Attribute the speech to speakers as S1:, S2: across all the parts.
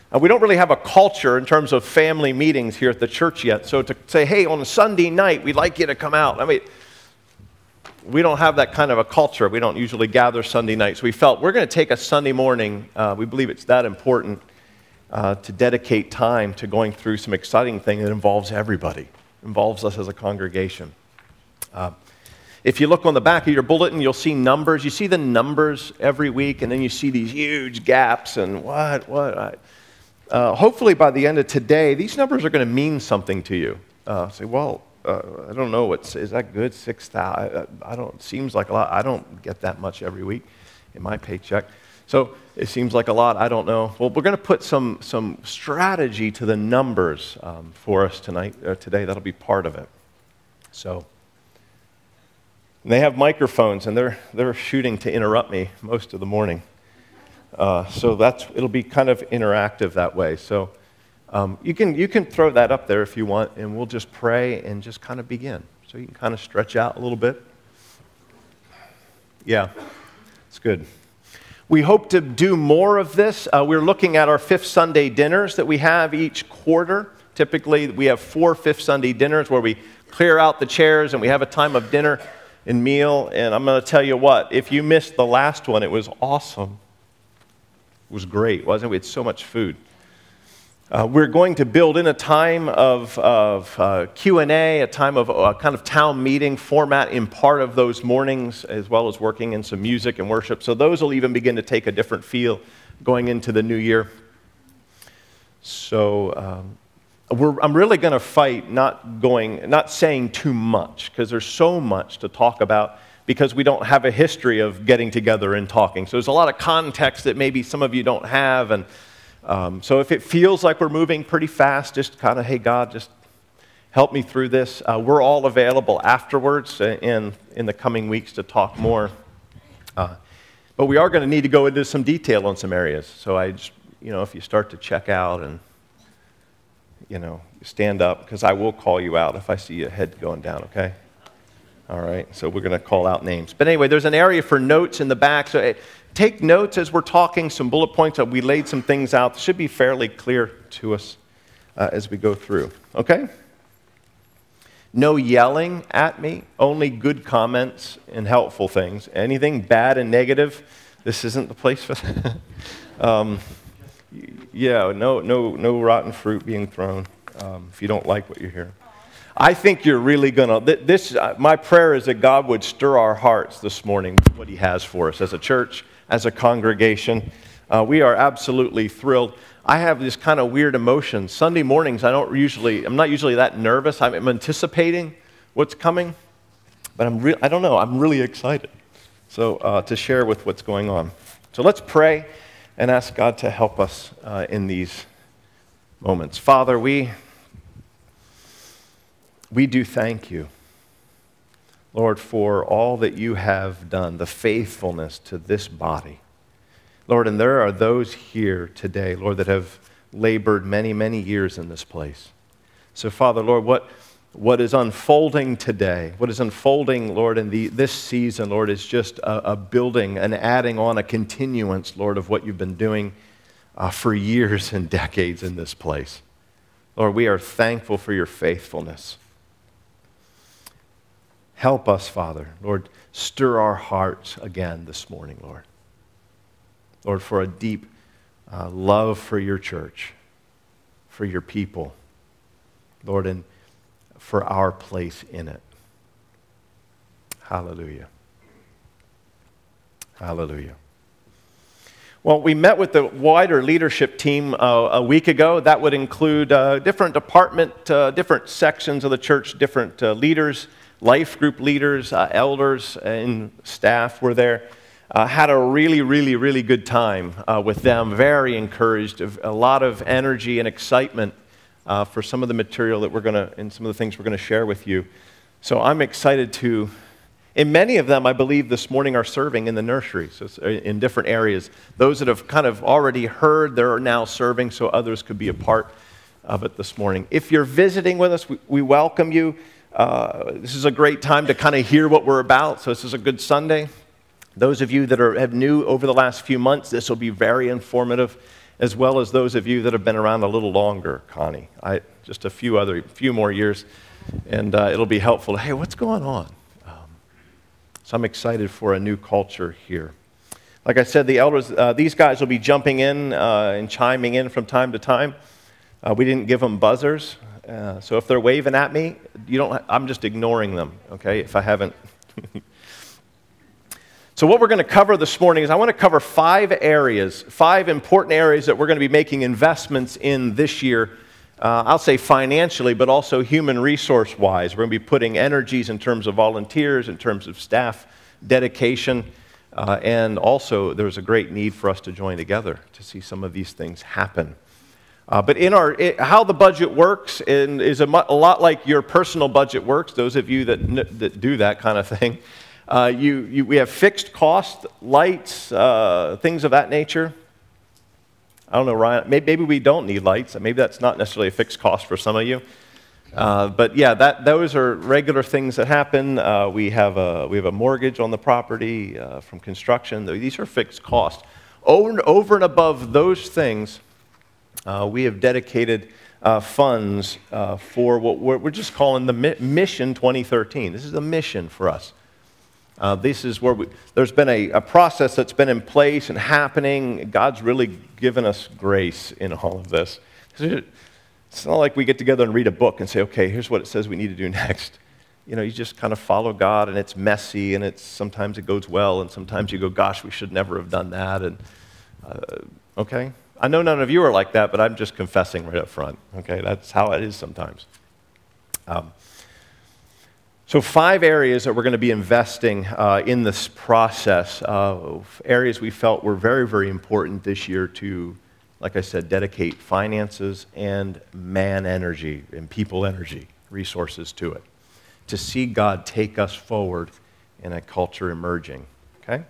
S1: We don't really have a culture in terms of family meetings here at the church yet. So to say, hey, on a Sunday night, we'd like you to come out. I mean, we don't have that kind of a culture. We don't usually gather Sunday nights. We felt we're going to take a Sunday morning. We believe it's that important to dedicate time to going through some exciting thing that involves everybody, involves us as a congregation. If you look on the back of your bulletin, you'll see numbers. You see the numbers every week, and then you see these huge gaps and hopefully by the end of today, these numbers are going to mean something to you. Say, well, I don't know, is that good? 6,000? Seems like a lot. I don't get that much every week in my paycheck. So it seems like a lot. I don't know. Well, we're going to put some strategy to the numbers for us today. That'll be part of it. So they have microphones, and they're shooting to interrupt me most of the morning. So it'll be kind of interactive that way. So you can throw that up there if you want, and we'll just pray and just kind of begin. So you can kind of stretch out a little bit. Yeah, it's good. We hope to do more of this. We're looking at our Fifth Sunday dinners that we have each quarter. Typically, we have 4 Fifth Sunday dinners where we clear out the chairs and we have a time of dinner and meal. And I'm going to tell you what, if you missed the last one, it was awesome. It was great, wasn't it? We had so much food. We're going to build in a time of Q&A, a time of kind of town meeting format in part of those mornings, as well as working in some music and worship. So those will even begin to take a different feel going into the new year. So I'm really going to fight not saying too much, because there's so much to talk about, because we don't have a history of getting together and talking. So there's a lot of context that maybe some of you don't have, and so if it feels like we're moving pretty fast, just kind of, hey, God, just help me through this. We're all available afterwards in the coming weeks to talk more. But we are going to need to go into some detail on some areas. So if you start to check out and, stand up, because I will call you out if I see your head going down, okay? All right, so we're going to call out names. But anyway, there's an area for notes in the back. So take notes as we're talking, some bullet points. We laid some things out. It should be fairly clear to us as we go through, okay? No yelling at me, only good comments and helpful things. Anything bad and negative, this isn't the place for that. No rotten fruit being thrown if you don't like what you hear. I think you're really going to, my prayer is that God would stir our hearts this morning with what he has for us as a church, as a congregation. We are absolutely thrilled. I have this kind of weird emotion. Sunday mornings, I'm not usually that nervous. I'm anticipating what's coming, but I don't know, I'm really excited. So to share with what's going on. So let's pray and ask God to help us in these moments. Father, we do thank you, Lord, for all that you have done, the faithfulness to this body. Lord, and there are those here today, Lord, that have labored many, many years in this place. So, Father, Lord, what is unfolding today, what is unfolding, Lord, in this season, Lord, is just a building, an adding on, a continuance, Lord, of what you've been doing for years and decades in this place. Lord, we are thankful for your faithfulness. Help us, Father. Lord, stir our hearts again this morning, Lord. Lord, for a deep love for your church, for your people, Lord, and for our place in it. Hallelujah. Hallelujah. Well, we met with the wider leadership team a week ago. That would include different different sections of the church, different leaders, life group leaders, elders, and staff were there. Had a really, really, really good time with them. Very encouraged. A lot of energy and excitement for some of the material that and some of the things we're going to share with you. So I'm excited to. And many of them, I believe, this morning are serving in the nursery, so in different areas. Those that have kind of already heard, they're now serving, so others could be a part of it this morning. If you're visiting with us, we welcome you. This is a great time to kind of hear what we're about, so this is a good Sunday. Those of you that have new over the last few months, this will be very informative as well as those of you that have been around a little longer, Connie. Just a few more years, and it'll be helpful. Hey, what's going on? So I'm excited for a new culture here. Like I said, the elders, these guys will be jumping in and chiming in from time to time. We didn't give them buzzers, so if they're waving at me, I'm just ignoring them, okay, if I haven't. So what we're going to cover this morning is I want to cover 5 important areas that we're going to be making investments in this year. I'll say financially, but also human resource-wise. We're going to be putting energies in terms of volunteers, in terms of staff dedication, and also there's a great need for us to join together to see some of these things happen. But how the budget works is a lot like your personal budget works, those of you that do that kind of thing. We have fixed costs, lights, things of that nature. I don't know, Ryan, maybe we don't need lights. Maybe that's not necessarily a fixed cost for some of you. But yeah, those are regular things that happen. We have a mortgage on the property from construction. These are fixed costs. Over and above those things, we have dedicated funds for what we're just calling the Mission 2013. This is a mission for us. This is where there's been a process that's been in place and happening. God's really given us grace in all of this. It's not like we get together and read a book and say, okay, here's what it says we need to do next. You just kind of follow God, and it's messy, and sometimes it goes well, and sometimes you go, gosh, we should never have done that. And okay, I know none of you are like that, but I'm just confessing right up front. Okay, that's how it is sometimes. So 5 areas that we're going to be investing in this process, areas we felt were very, very important this year to, like I said, dedicate finances and man energy and people energy, resources to it, to see God take us forward in a culture emerging, okay?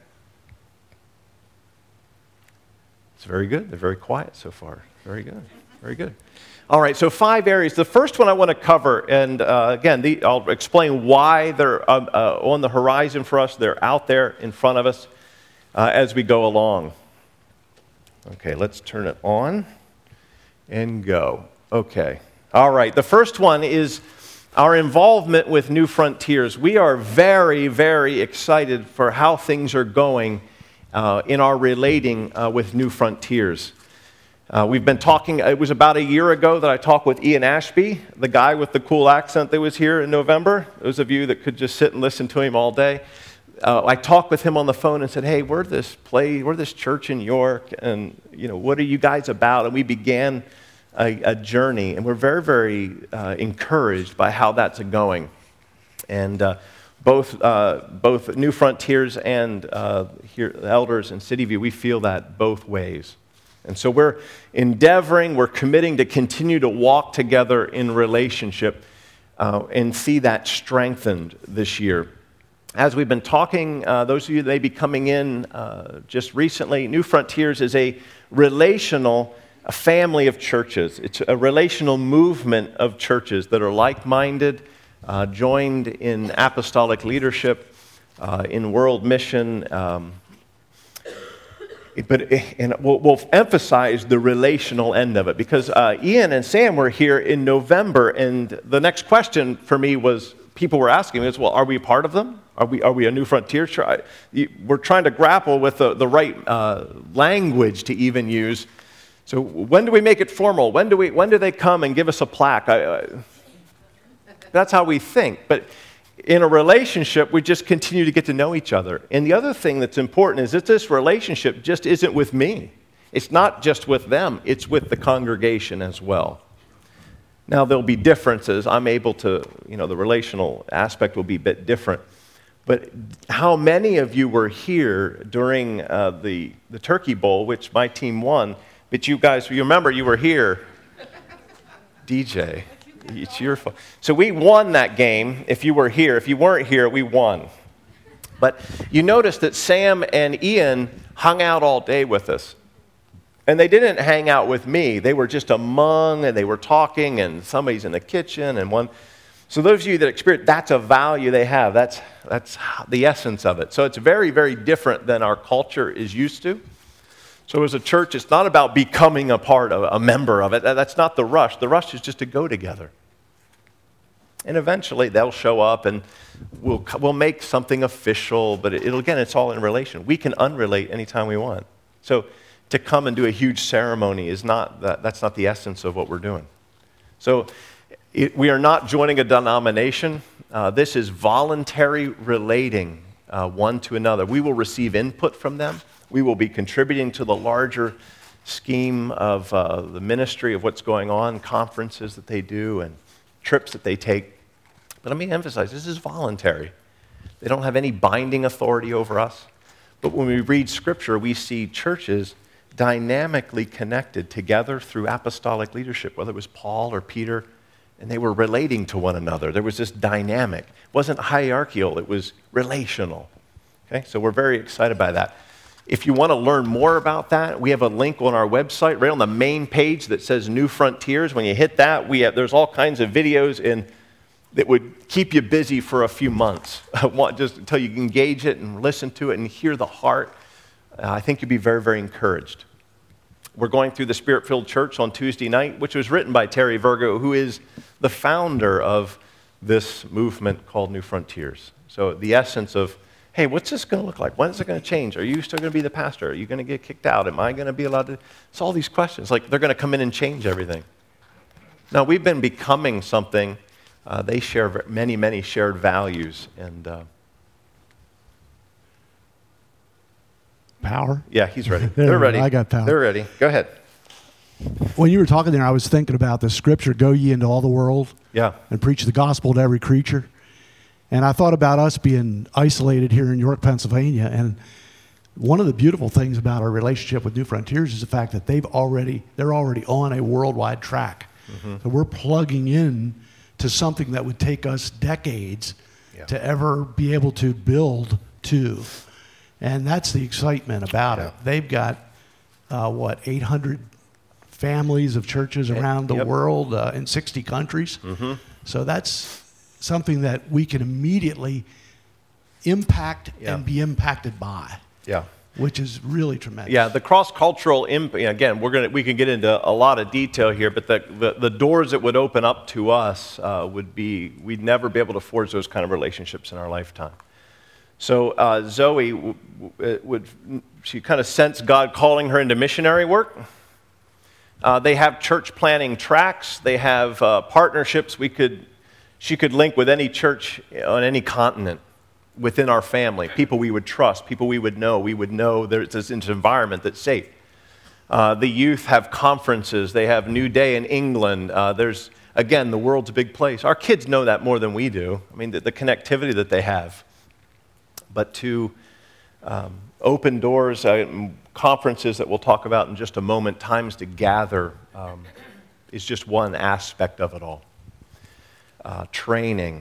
S1: It's very good. They're very quiet so far. Very good. Very good. All right, so 5 areas. The first one I want to cover, and again, I'll explain why they're on the horizon for us. They're out there in front of us as we go along. Okay, let's turn it on and go. Okay. All right, the first one is our involvement with New Frontiers. We are very, very excited for how things are going in our relating with New Frontiers. We've been talking, it was about a year ago that I talked with Ian Ashby, the guy with the cool accent that was here in November. Those of you that could just sit and listen to him all day. I talked with him on the phone and said, hey, we're this church in York, and what are you guys about? And we began a journey, and we're very, very encouraged by how that's going. And both New Frontiers and here, the elders in City View, we feel that both ways. And so we're committing to continue to walk together in relationship and see that strengthened this year. As we've been talking, those of you that may be coming in just recently, New Frontiers is a family of churches. It's a relational movement of churches that are like-minded, joined in apostolic leadership, in world mission, and we'll emphasize the relational end of it because Ian and Sam were here in November, and the next question for me was, people were asking me, well, are we a part of them? Are we a New Frontier church? We're trying to grapple with the right language to even use. So when do we make it formal? When do they come and give us a plaque? That's how we think. But in a relationship, we just continue to get to know each other. And the other thing that's important is that this relationship just isn't with me. It's not just with them. It's with the congregation as well. Now, there'll be differences. I'm able to, the relational aspect will be a bit different. But how many of you were here during the Turkey Bowl, which my team won, but you guys, you remember you were here. DJ. It's your fault. So we won that game if you were here. If you weren't here, we won. But you notice that Sam and Ian hung out all day with us. And they didn't hang out with me. They were just among, and they were talking, and somebody's in the kitchen, and one. So those of you that experience, that's a value they have. That's the essence of it. So it's very, very different than our culture is used to. So as a church, it's not about becoming a member of it. That's not the rush. The rush is just to go together. And eventually they'll show up and we'll make something official, but it's all in relation. We can unrelate anytime we want. So to come and do a huge ceremony that's not the essence of what we're doing. So we are not joining a denomination. This is voluntary relating one to another. We will receive input from them. We will be contributing to the larger scheme of the ministry of what's going on, conferences that they do and trips that they take. But let me emphasize, this is voluntary. They don't have any binding authority over us. But when we read Scripture, we see churches dynamically connected together through apostolic leadership, whether it was Paul or Peter, and they were relating to one another. There was this dynamic. It wasn't hierarchical, it was relational. Okay, so we're very excited by that. If you want to learn more about that, we have a link on our website, right on the main page that says New Frontiers. When you hit that, there's all kinds of videos that would keep you busy for a few months, just until you engage it and listen to it and hear the heart. I think you'll be very, very encouraged. We're going through the Spirit-Filled Church on Tuesday night, which was written by Terry Virgo, who is the founder of this movement called New Frontiers. So the essence of, hey, what's this going to look like? When is it going to change? Are you still going to be the pastor? Are you going to get kicked out? Am I going to be allowed to? It's all these questions. Like, they're going to come in and change everything. Now, we've been becoming something. They share many, many shared values. And
S2: Power?
S1: Yeah, he's ready. They're ready.
S2: I got power.
S1: They're ready. Go ahead.
S2: When you were talking there, I was thinking about the scripture, go ye into all the world and preach the gospel to every creature. And I thought about us being isolated here in York, Pennsylvania. And one of the beautiful things about our relationship with New Frontiers is the fact that they're already on a worldwide track. Mm-hmm. So we're plugging in to something that would take us decades to ever be able to build to. And that's the excitement about it. They've got, 800 families of churches around the world in 60 countries. Mm-hmm. So that's something that we can immediately impact and be impacted by. Yeah. Which is really tremendous.
S1: Yeah, the cross-cultural again, we can get into a lot of detail here, but the doors that would open up to us we'd never be able to forge those kind of relationships in our lifetime. So Zoe, she kind of sensed God calling her into missionary work. They have church planning tracks. They have partnerships. She could link with any church on any continent within our family, people we would trust, people we would know there's this environment that's safe. The youth have conferences. They have New Day in England. Again, the world's a big place. Our kids know that more than we do. I mean, the connectivity that they have. But to open doors, conferences that we'll talk about in just a moment, times to gather, is just one aspect of it all. Training.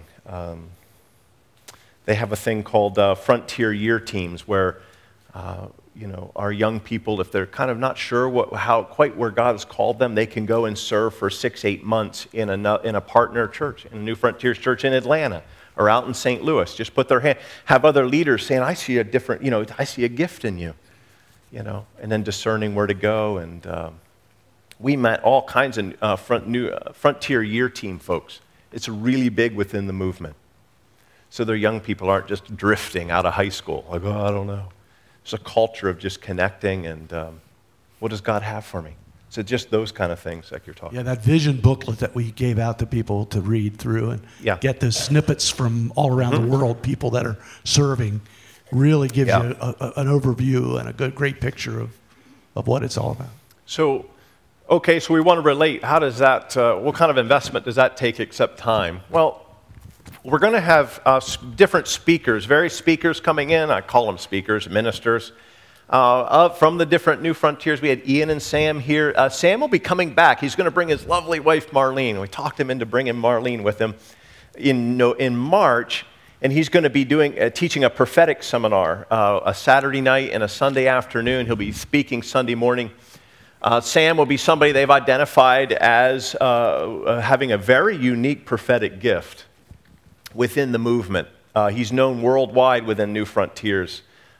S1: They have a thing called Frontier Year Teams where, our young people, if they're kind of not sure quite where God has called them, they can go and serve for 6-8 months in a partner church, in a New Frontiers church in Atlanta or out in St. Louis. Just put their hand, have other leaders saying, I see a gift in you, and then discerning where to go. And we met all kinds of Frontier Year Team folks. It's really big within the movement. So their young people aren't just drifting out of high school, like, I don't know. It's a culture of just connecting and what does God have for me? So just those kind of things like you're talking about.
S2: That vision booklet that we gave out to people to read through and get the snippets from all around the world, people that are serving, really gives you an overview and a great picture of what it's all about.
S1: So we want to relate. How does that, what kind of investment does that take except time? Well, we're going to have different speakers, various speakers coming in. I call them speakers, ministers, from the different New Frontiers. We had Ian and Sam here. Sam will be coming back. He's going to bring his lovely wife, Marlene. We talked him into bringing Marlene with him in March, and he's going to be teaching a prophetic seminar, a Saturday night and a Sunday afternoon. He'll be speaking Sunday morning. Sam will be somebody they've identified as having a very unique prophetic gift within the movement. He's known worldwide within New Frontiers.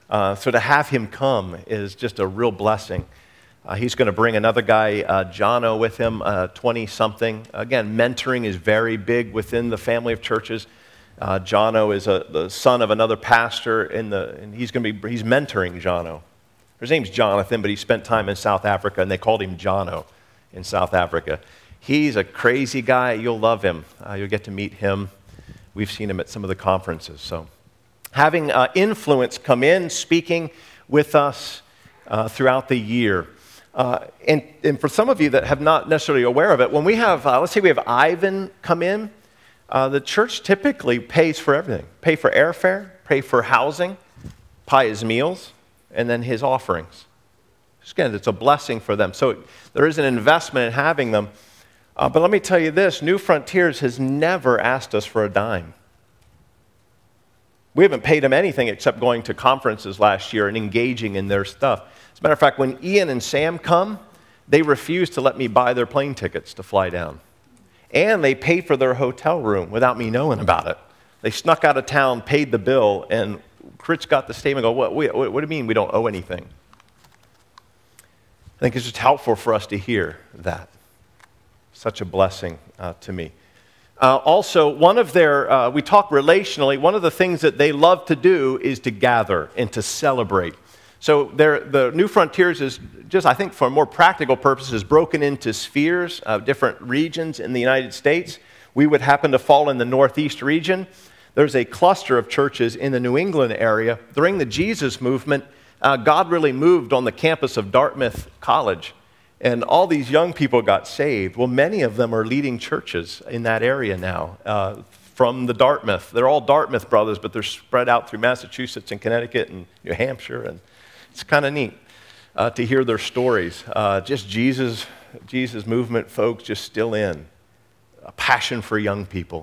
S1: So to have him come is just a real blessing. He's going to bring another guy, Jono, with him, 20-something. Again, mentoring is very big within the family of churches. Jono is the son of another pastor, and he's mentoring Jono. His name's Jonathan, but he spent time in South Africa, and they called him Jono in South Africa. He's a crazy guy. You'll love him. You'll get to meet him. We've seen him at some of the conferences. So having influence come in, speaking with us throughout the year. And for some of you that have not necessarily aware of it, when we have, let's say we have Ivan come in, the church typically pays for everything. Pay for airfare, pay for housing, pay his meals, and then his offerings. Again, it's a blessing for them. So there is an investment in having them. But let me tell you this, New Frontiers has never asked us for a dime. We haven't paid them anything except going to conferences last year and engaging in their stuff. As a matter of fact, when Ian and Sam come, they refuse to let me buy their plane tickets to fly down. And they paid for their hotel room without me knowing about it. They snuck out of town, paid the bill, and Rich got the statement and go, what do you mean we don't owe anything? I think it's just helpful for us to hear that. Such a blessing to me. Also, one of their, we talk relationally, one of the things that they love to do is to gather and to celebrate. So the New Frontiers is just, I think for more practical purposes, broken into spheres of different regions in the United States. We would happen to fall in the Northeast region. There's a cluster of churches in the New England area. During the Jesus movement, God really moved on the campus of Dartmouth College. And all these young people got saved. Well, many of them are leading churches in that area now from the Dartmouth. They're all Dartmouth brothers, but they're spread out through Massachusetts and Connecticut and New Hampshire. And it's kind of neat to hear their stories. Just Jesus movement folks just still in. A passion for young people.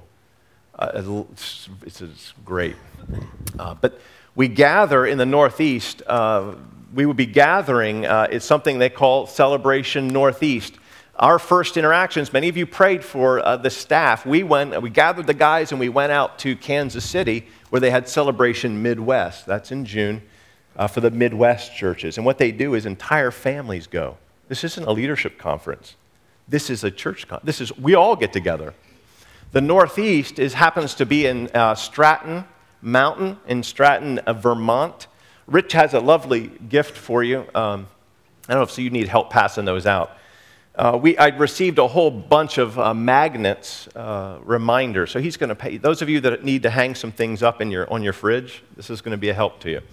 S1: It's great. But we gather in the Northeast. We would be gathering, it's something they call Celebration Northeast. Our first interactions, many of you prayed for the staff. We gathered the guys and we went out to Kansas City where they had Celebration Midwest. That's in June for the Midwest churches. And what they do is entire families go. This isn't a leadership conference. This is a church conference. We all get together. The Northeast happens to be in Stratton Mountain in Stratton, Vermont. Rich has a lovely gift for you. I don't know if you need help passing those out. I received a whole bunch of magnets, reminders. So he's going to pay. Those of you that need to hang some things up on your fridge, this is going to be a help to you.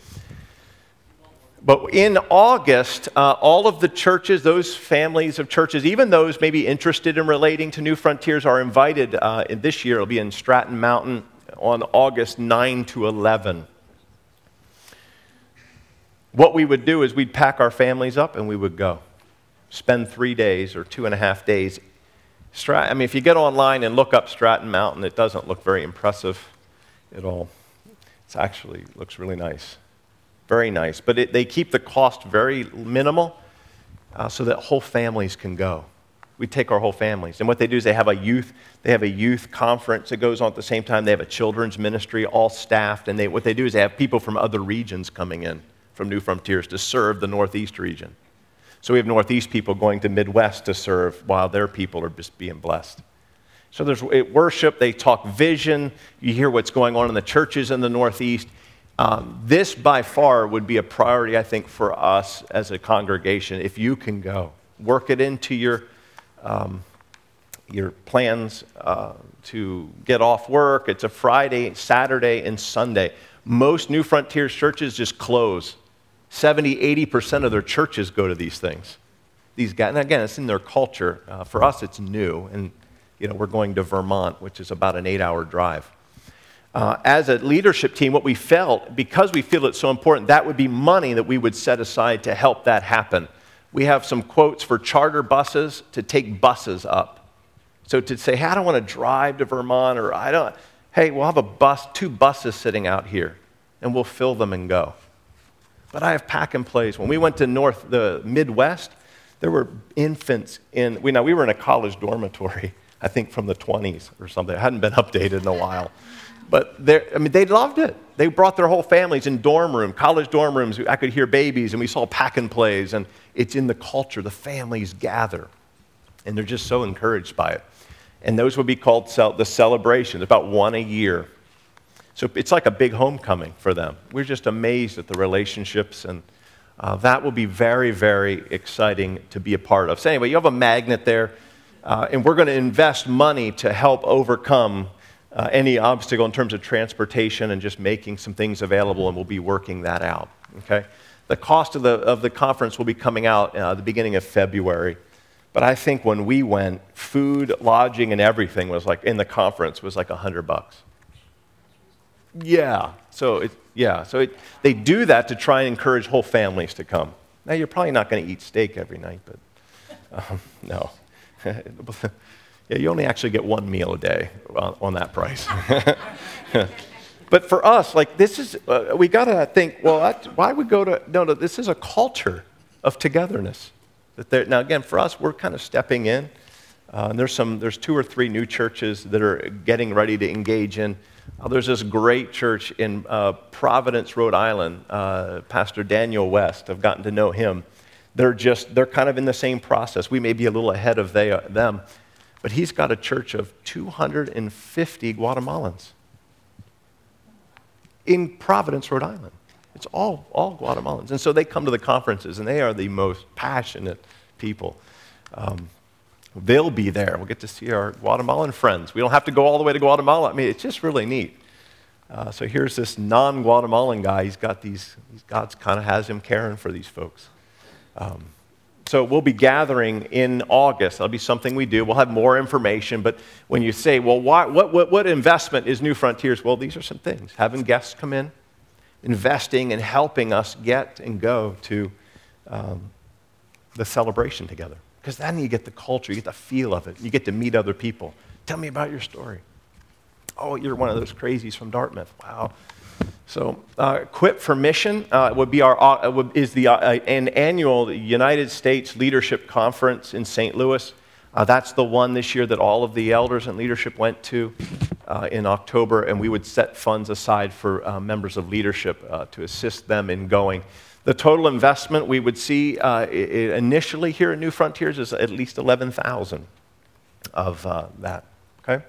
S1: But in August, all of the churches, those families of churches, even those maybe interested in relating to New Frontiers, are invited. This year, it'll be in Stratton Mountain on August 9 to 11. What we would do is we'd pack our families up and we would go. Spend 3 days or 2.5 days. If you get online and look up Stratton Mountain, it doesn't look very impressive at all. It actually looks really nice. Very nice. But they keep the cost very minimal so that whole families can go. We take our whole families. And what they do is they have a youth conference that goes on at the same time. They have a children's ministry, all staffed. And what they do is they have people from other regions coming in from New Frontiers to serve the Northeast region. So we have Northeast people going to Midwest to serve while their people are just being blessed. So there's worship, they talk vision, you hear what's going on in the churches in the Northeast. This by far would be a priority, I think, for us as a congregation. If you can go, work it into your plans to get off work. It's a Friday, Saturday, and Sunday. Most New Frontiers churches just close. 70-80% of their churches go to these things. These guys, and again, it's in their culture. For us, it's new, and we're going to Vermont, which is about an 8-hour drive. As a leadership team, what we felt, because we feel it's so important, that would be money that we would set aside to help that happen. We have some quotes for charter buses to take buses up. So to say, hey, I don't want to drive to Vermont, or hey, we'll have 2 buses sitting out here, and we'll fill them and go. But I have pack and plays. When we went to the Midwest, there were infants we were in a college dormitory. I think from the 20s or something. It hadn't been updated in a while. But they loved it. They brought their whole families in college dorm rooms. I could hear babies, and we saw pack-and-plays, and it's in the culture. The families gather, and they're just so encouraged by it. And those would be called the celebration, about one a year. So it's like a big homecoming for them. We're just amazed at the relationships, and that will be very, very exciting to be a part of. So anyway, you have a magnet there, and we're going to invest money to help overcome any obstacle in terms of transportation and just making some things available, and we'll be working that out, okay? The cost of the conference will be coming out at the beginning of February, but I think when we went, food, lodging, and everything was like, in the conference, was like $100. Yeah, so they do that to try and encourage whole families to come. Now, you're probably not going to eat steak every night, but no. Yeah, you only actually get one meal a day on that price. But for us, like this is, we got to think, well, why would go to, no, this is a culture of togetherness. Now, again, for us, we're kind of stepping in. And there's 2 or 3 new churches that are getting ready to engage in. There's this great church in Providence, Rhode Island, Pastor Daniel West. I've gotten to know him. They're kind of in the same process. We may be a little ahead of them. But he's got a church of 250 Guatemalans in Providence, Rhode Island. It's all Guatemalans. And so they come to the conferences, and they are the most passionate people. They'll be there. We'll get to see our Guatemalan friends. We don't have to go all the way to Guatemala. I mean, it's just really neat. So here's this non-Guatemalan guy. He's got God kind of has him caring for these folks. So we'll be gathering in August. That'll be something we do. We'll have more information. But when you say, well, what investment is New Frontiers? Well, these are some things. Having guests come in, investing and helping us get and go to the celebration together. Because then you get the culture, you get the feel of it. You get to meet other people. Tell me about your story. Oh, you're one of those crazies from Dartmouth. Wow. So, Equip for Mission is an annual United States Leadership Conference in St. Louis. That's the one this year that all of the elders and leadership went to in October, and we would set funds aside for members of leadership to assist them in going. The total investment we would see initially here at New Frontiers is at least $11,000 of that. Okay.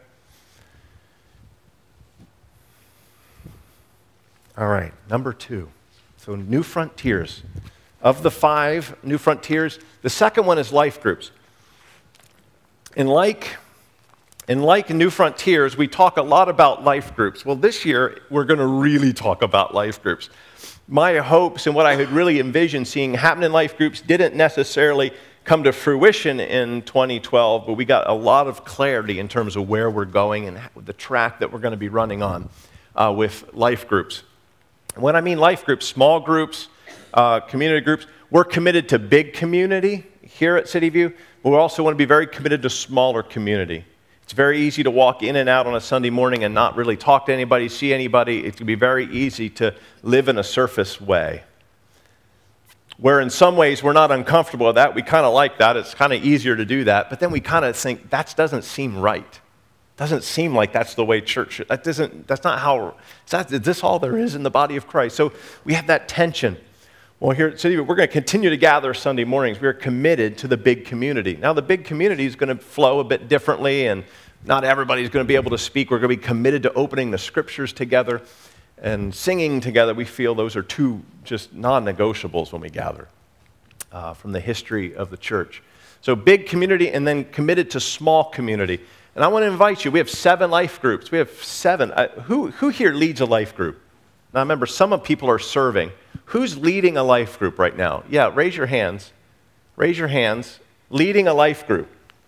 S1: All right, number 2. So New Frontiers. Of the 5 New Frontiers, the second one is life groups. And like New Frontiers, we talk a lot about life groups. Well, this year, we're going to really talk about life groups. My hopes and what I had really envisioned seeing happen in life groups didn't necessarily come to fruition in 2012, but we got a lot of clarity in terms of where we're going and the track that we're going to be running on with life groups. When I mean life groups, small groups, community groups, we're committed to big community here at City View, but we also want to be very committed to smaller community. It's very easy to walk in and out on a Sunday morning and not really talk to anybody, see anybody. It can be very easy to live in a surface way. Where in some ways we're not uncomfortable with that. We kind of like that. It's kind of easier to do that. But then we kind of think that doesn't seem right. Doesn't seem like that's the way church should. That's not how, is this all there is in the body of Christ? So we have that tension. Well, here at City View, we're going to continue to gather Sunday mornings. We're committed to the big community. Now, the big community is going to flow a bit differently, and not everybody's going to be able to speak. We're going to be committed to opening the scriptures together and singing together. We feel those are 2 just non-negotiables when we gather from the history of the church. So big community and then committed to small community. And I want to invite you. We have 7 life groups. We have 7. Who here leads a life group? Now, remember, some of people are serving. Who's leading a life group right now? Yeah, raise your hands. Raise your hands. Leading a life group.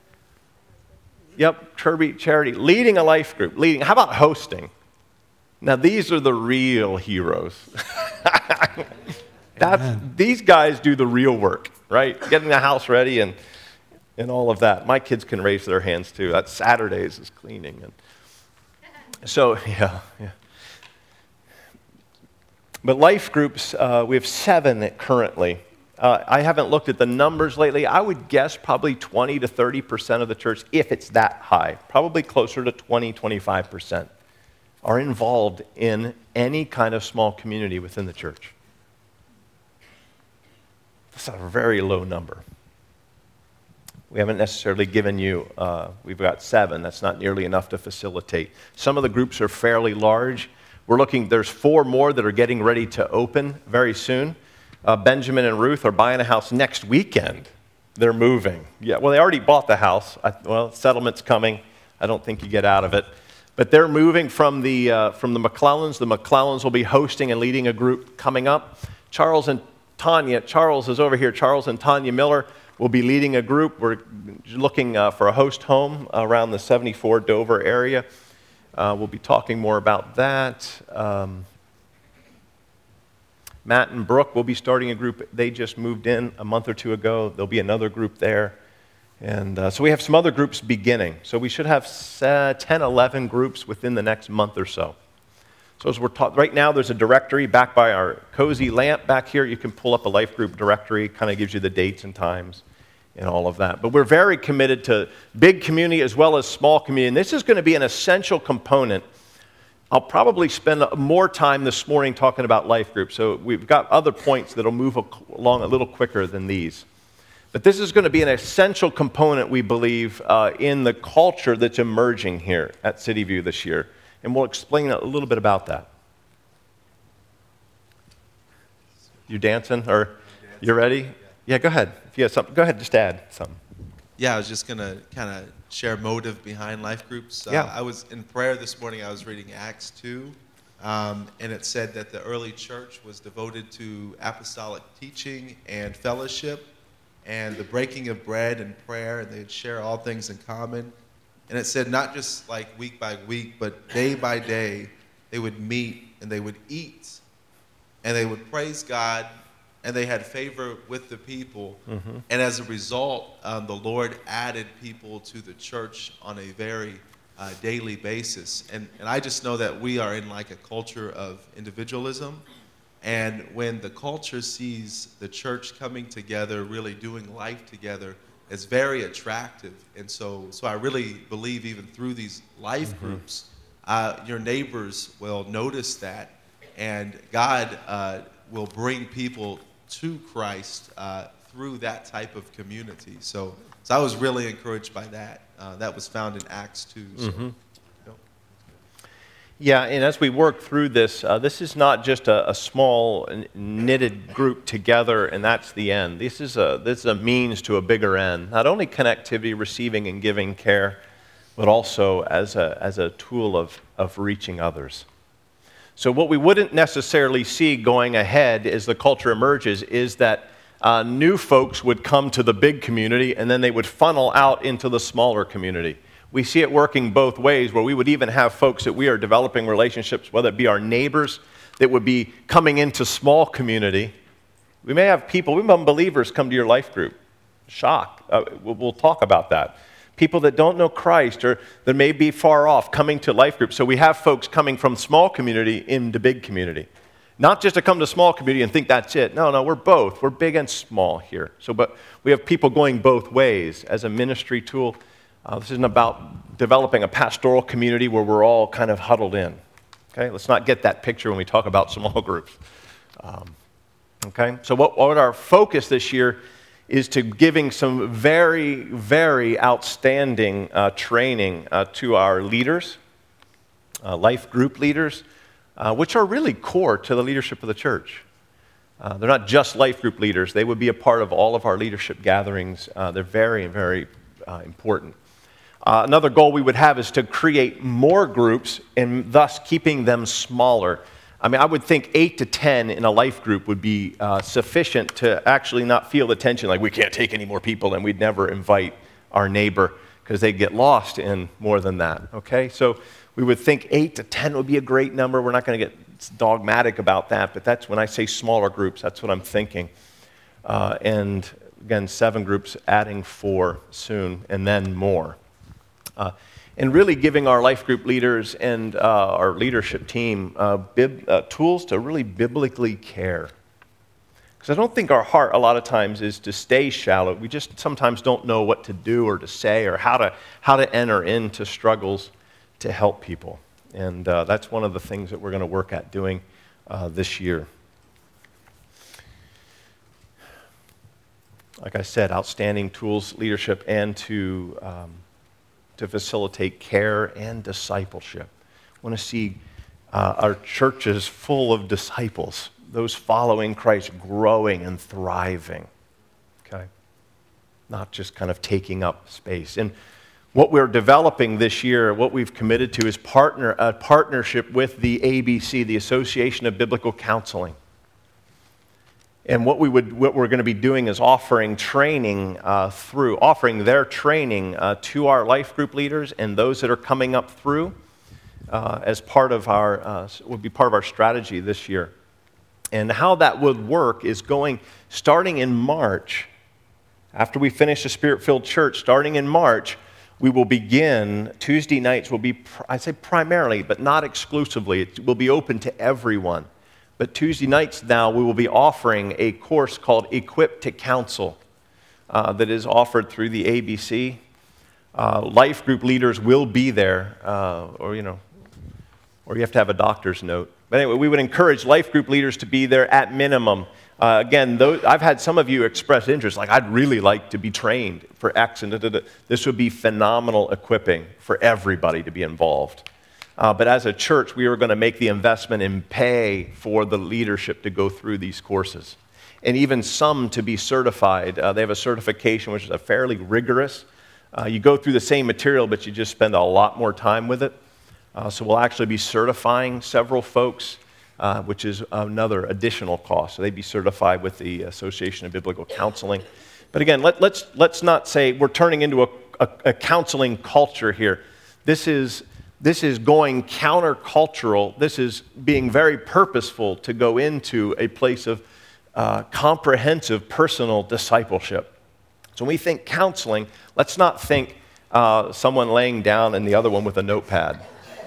S1: Yep, Kirby Charity. Leading a life group. Leading. How about hosting? Now, these are the real heroes. These guys do the real work, right? Getting the house ready and all of that. My kids can raise their hands too. That's Saturdays is cleaning. And so, yeah. But life groups, we have 7 currently. I haven't looked at the numbers lately. I would guess probably 20 to 30% of the church, if it's that high, probably closer to 20, 25%, are involved in any kind of small community within the church. That's a very low number. We haven't necessarily given you, we've got 7. That's not nearly enough to facilitate. Some of the groups are fairly large. There's 4 more that are getting ready to open very soon. Benjamin and Ruth are buying a house next weekend. They're moving. Yeah, well, they already bought the house. Settlement's coming. I don't think you get out of it. But they're moving from the McClellans. The McClellans will be hosting and leading a group coming up. Charles is over here. Charles and Tanya Miller will be leading a group. We're looking for a host home around the 74 Dover area. We'll be talking more about that. Matt and Brooke will be starting a group. They just moved in a month or 2 ago. There'll be another group there. And so we have some other groups beginning. So we should have 10, 11 groups within the next month or so. So as we're right now, there's a directory back by our cozy lamp back here. You can pull up a life group directory. Kind of gives you the dates and times and all of that. But we're very committed to big community as well as small community. And this is going to be an essential component. I'll probably spend more time this morning talking about life groups. So we've got other points that will move along a little quicker than these. But this is going to be an essential component, we believe, in the culture that's emerging here at City View this year. And we'll explain a little bit about that. You dancing? Or you ready? Yeah, go ahead. If you have something, go ahead, just add something.
S3: Yeah, I was just going to kind of share motive behind life groups. I was in prayer this morning. I was reading Acts 2, and it said that the early church was devoted to apostolic teaching and fellowship and the breaking of bread and prayer, and they'd share all things in common. And it said not just like week by week, but day by day, they would meet and they would eat and they would praise God, and they had favor with the people. Mm-hmm. And as a result, the Lord added people to the church on a very daily basis. And I just know that we are in like a culture of individualism. And when the culture sees the church coming together, really doing life together, it's very attractive. And so I really believe even through these life mm-hmm. groups, your neighbors will notice that, and God will bring people to Christ through that type of community. So I was really encouraged by that. That was found in Acts 2. So. Mm-hmm.
S1: Yeah, and as we work through this, this is not just a small knitted group together and that's the end. This is a means to a bigger end. Not only connectivity, receiving and giving care, but also as a tool of reaching others. So what we wouldn't necessarily see going ahead as the culture emerges is that new folks would come to the big community and then they would funnel out into the smaller community. We see it working both ways, where we would even have folks that we are developing relationships, whether it be our neighbors that would be coming into small community. We may have people, we have unbelievers come to your life group. Shock. We'll talk about that. People that don't know Christ or that may be far off coming to life groups. So we have folks coming from small community into big community. Not just to come to small community and think that's it. No, we're both. We're big and small here. But we have people going both ways as a ministry tool. This isn't about developing a pastoral community where we're all kind of huddled in. Okay, let's not get that picture when we talk about small groups. Okay, so what our focus this year is to giving some very, very outstanding training to our leaders, life group leaders, which are really core to the leadership of the church. They're not just life group leaders. They would be a part of all of our leadership gatherings. They're very, very important. Another goal we would have is to create more groups and thus keeping them smaller. I mean, I would think 8 to 10 in a life group would be sufficient to actually not feel the tension, like we can't take any more people and we'd never invite our neighbor because they'd get lost in more than that, okay? So we would think 8 to 10 would be a great number. We're not going to get dogmatic about that, but that's when I say smaller groups, that's what I'm thinking. And again, 7 groups, adding 4 soon, and then more. And really giving our life group leaders and our leadership team tools to really biblically care. Because I don't think our heart a lot of times is to stay shallow. We just sometimes don't know what to do or to say or how to enter into struggles to help people. And that's one of the things that we're going to work at doing this year. Like I said, outstanding tools, leadership, and to facilitate care and discipleship. I want to see our churches full of disciples, those following Christ growing and thriving, okay? Not just kind of taking up space. And what we're developing this year, what we've committed to is a partnership with the ABC, the Association of Biblical Counseling. And what we're going to be doing is offering their training to our life group leaders and those that are coming up through as part of would be part of our strategy this year. And how that would work is starting in March, after we finish the Spirit-Filled Church, starting in March, we will begin, Tuesday nights will be, I say primarily, but not exclusively, it will be open to everyone. But Tuesday nights now, we will be offering a course called Equipped to Counsel that is offered through the ABC. Life group leaders will be there, or you have to have a doctor's note. But anyway, we would encourage life group leaders to be there at minimum. Again, I've had some of you express interest, like I'd really like to be trained for X, and This would be phenomenal equipping for everybody to be involved. But as a church, we are going to make the investment and pay for the leadership to go through these courses. And even some to be certified. They have a certification which is fairly rigorous. You go through the same material, but you just spend a lot more time with it. So we'll actually be certifying several folks, which is another additional cost. So they'd be certified with the Association of Biblical Counseling. But again, let's not say we're turning into a counseling culture here. This is going countercultural. This is being very purposeful to go into a place of comprehensive personal discipleship. So when we think counseling, let's not think someone laying down and the other one with a notepad.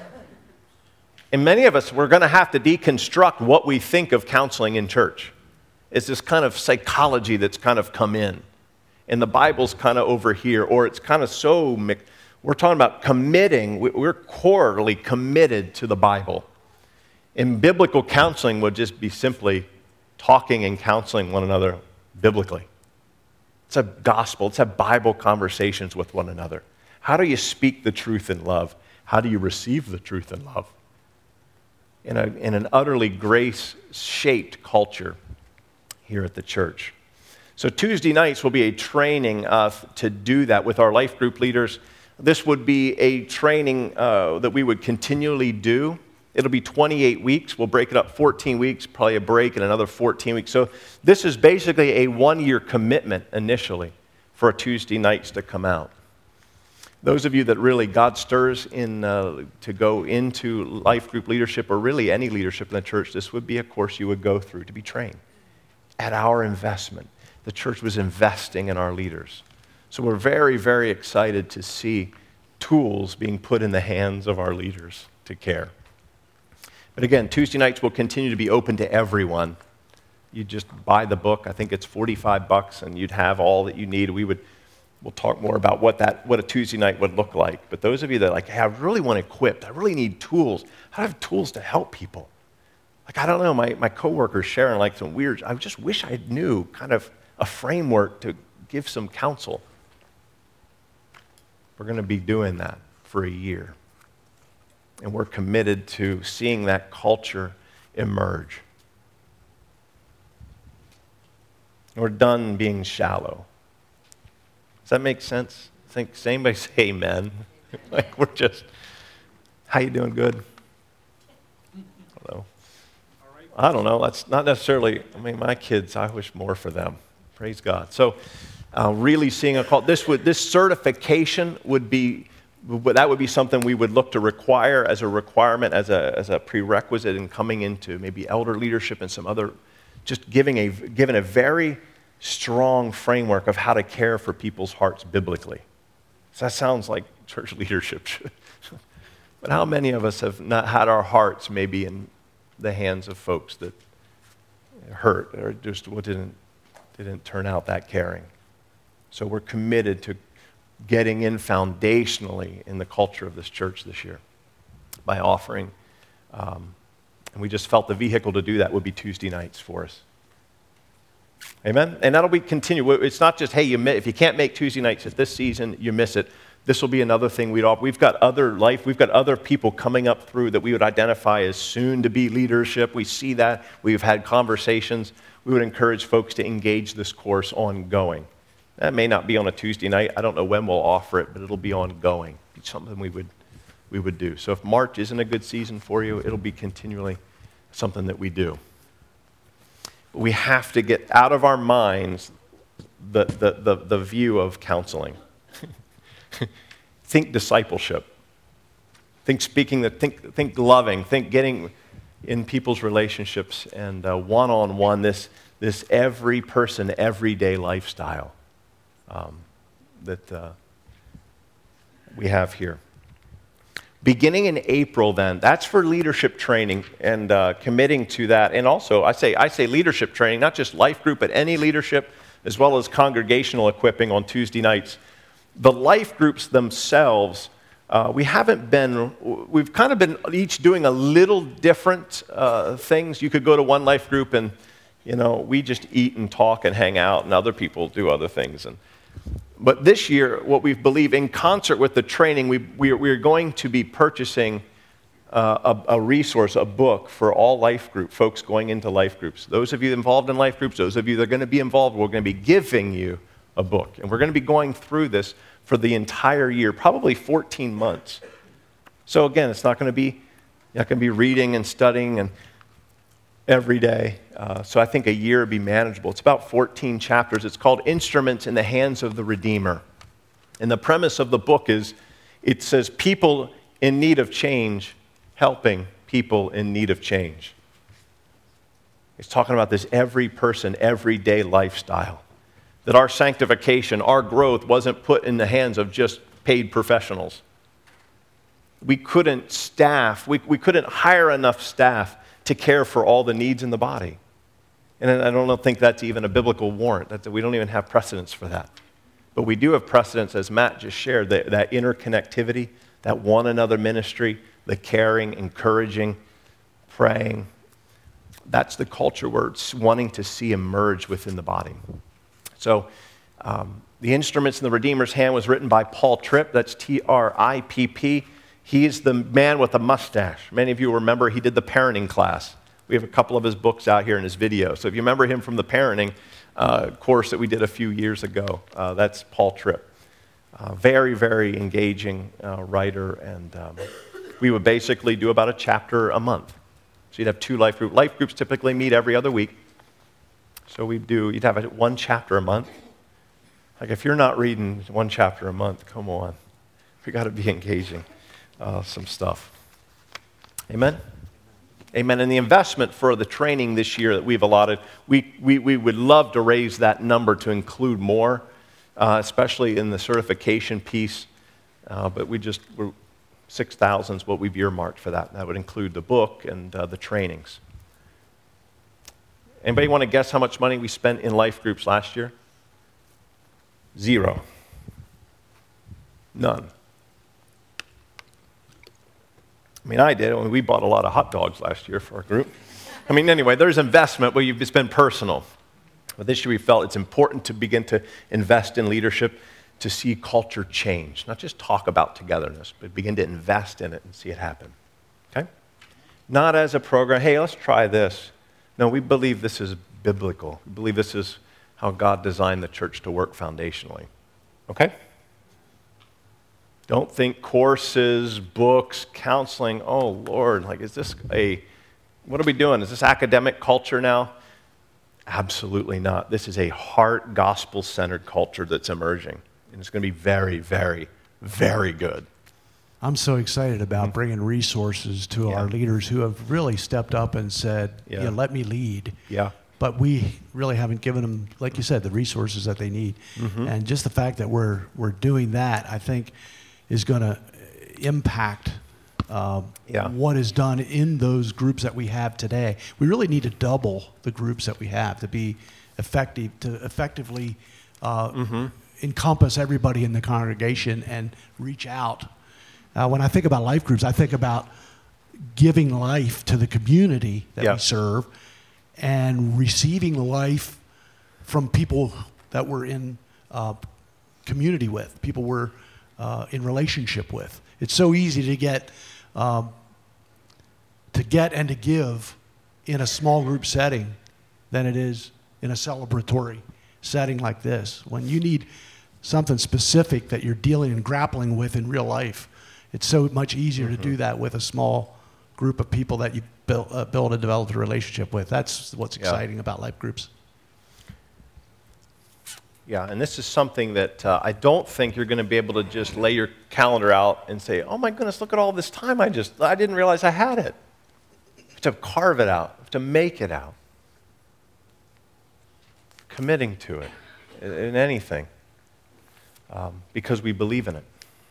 S1: And many of us, we're going to have to deconstruct what we think of counseling in church. It's this kind of psychology that's kind of come in. And the Bible's kind of over here, or it's kind of so mixed. We're talking about committing. We're quarterly committed to the Bible. And biblical counseling would just be simply talking and counseling one another biblically. It's a gospel. It's a Bible conversations with one another. How do you speak the truth in love? How do you receive the truth in love? In an utterly grace-shaped culture here at the church. So Tuesday nights will be a training to do that with our life group leaders. This would be a training that we would continually do. It'll be 28 weeks. We'll break it up 14 weeks, probably a break and another 14 weeks. So this is basically a one-year commitment initially for Tuesday nights to come out. Those of you that really God stirs in to go into life group leadership or really any leadership in the church, this would be a course you would go through to be trained. At our investment, the church was investing in our leaders. So we're very, very excited to see tools being put in the hands of our leaders to care. But again, Tuesday nights will continue to be open to everyone. You just buy the book. I think it's $45, and you'd have all that you need. We'll talk more about what a Tuesday night would look like. But those of you that are like, hey, I really want equipped. I really need tools. I have tools to help people. Like, I don't know, my coworker's sharing like some weird, I just wish I knew kind of a framework to give some counsel. We're going to be doing that for a year. And we're committed to seeing that culture emerge. We're done being shallow. Does that make sense? Does anybody say amen? Like we're just, how you doing? Good? I don't know. That's not necessarily, my kids, I wish more for them. Praise God. So really seeing a call. This certification would be something we would look to require as a requirement, as a prerequisite in coming into maybe elder leadership and some other, just given a very strong framework of how to care for people's hearts biblically. So that sounds like church leadership. But how many of us have not had our hearts maybe in the hands of folks that hurt or just didn't turn out that caring. So we're committed to getting in foundationally in the culture of this church this year by offering. And we just felt the vehicle to do that would be Tuesday nights for us. Amen? And that'll be continue. It's not just, hey, if you can't make Tuesday nights at this season, you miss it. This will be another thing we'd offer. We've got other people coming up through that we would identify as soon to be leadership. We see that. We've had conversations. We would encourage folks to engage this course ongoing. That may not be on a Tuesday night. I don't know when we'll offer it, but it'll be ongoing. It's something we would do. So if March isn't a good season for you, it'll be continually something that we do. But we have to get out of our minds the view of counseling. Think discipleship. Think speaking, think loving, think getting in people's relationships and one-on-one, this every person, everyday lifestyle that we have here. Beginning in April then, that's for leadership training and committing to that. And also, I say leadership training, not just life group, but any leadership, as well as congregational equipping on Tuesday nights. The life groups themselves, we've kind of been each doing a little different things. You could go to one life group and, we just eat and talk and hang out, and other people do other things. But this year, what we believe, in concert with the training, we're going to be purchasing a resource, a book for all life group folks going into life groups. Those of you involved in life groups, those of you that are going to be involved, we're going to be giving you a book. And we're going to be going through this for the entire year, probably 14 months. So again, it's not going to be reading and studying and every day. So I think a year would be manageable. It's about 14 chapters. It's called Instruments in the Hands of the Redeemer. And the premise of the book is, it says people in need of change, helping people in need of change. It's talking about this every person, everyday lifestyle. That our sanctification, our growth wasn't put in the hands of just paid professionals. We couldn't we couldn't hire enough staff to care for all the needs in the body. And I don't think that's even a biblical warrant. We don't even have precedence for that. But we do have precedence, as Matt just shared, that interconnectivity, that one another ministry, the caring, encouraging, praying. That's the culture we're wanting to see emerge within the body. So The Instruments in the Redeemer's Hand was written by Paul Tripp. That's Tripp. He is the man with the mustache. Many of you remember he did the parenting class. We have a couple of his books out here in his video. So if you remember him from the parenting course that we did a few years ago, that's Paul Tripp. Very, very engaging writer, and we would basically do about a chapter a month. So you'd have 2 life groups. Life groups typically meet every other week. So you'd have 1 chapter a month. Like if you're not reading 1 chapter a month, come on. We got to be engaging some stuff. Amen? Amen. And the investment for the training this year that we've allotted, we would love to raise that number to include more, especially in the certification piece. But we're 6,000 is what we've earmarked for that. That would include the book and the trainings. Anybody want to guess how much money we spent in life groups last year? 0. None. I mean, I did. We bought a lot of hot dogs last year for our group. I mean, anyway, there's investment, but it's been personal. But this year we felt it's important to begin to invest in leadership to see culture change. Not just talk about togetherness, but begin to invest in it and see it happen. Okay? Not as a program, hey, let's try this. No, we believe this is biblical. We believe this is how God designed the church to work foundationally. Okay? Don't think courses, books, counseling. Oh, Lord, what are we doing? Is this academic culture now? Absolutely not. This is a heart, gospel-centered culture that's emerging. And it's going to be very, very, very good.
S2: I'm so excited about bringing resources to our leaders who have really stepped up and said, let me lead. Yeah. But we really haven't given them, like you said, the resources that they need. Mm-hmm. And just the fact that we're doing that, I think, is going to impact what is done in those groups that we have today. We really need to double the groups that we have to be effective, to effectively encompass everybody in the congregation and reach out. When I think about life groups, I think about giving life to the community that we serve and receiving life from people that we're in community with, people we're in relationship with. It's so easy to get and to give in a small group setting than it is in a celebratory setting like this. When you need something specific that you're dealing and grappling with in real life, it's so much easier to do that with a small group of people that you build and develop a relationship with. That's what's exciting about life groups.
S1: Yeah, and this is something that I don't think you're going to be able to just lay your calendar out and say, oh my goodness, look at all this time I didn't realize I had it. You have to carve it out, you have to make it out. Committing to it in anything because we believe in it.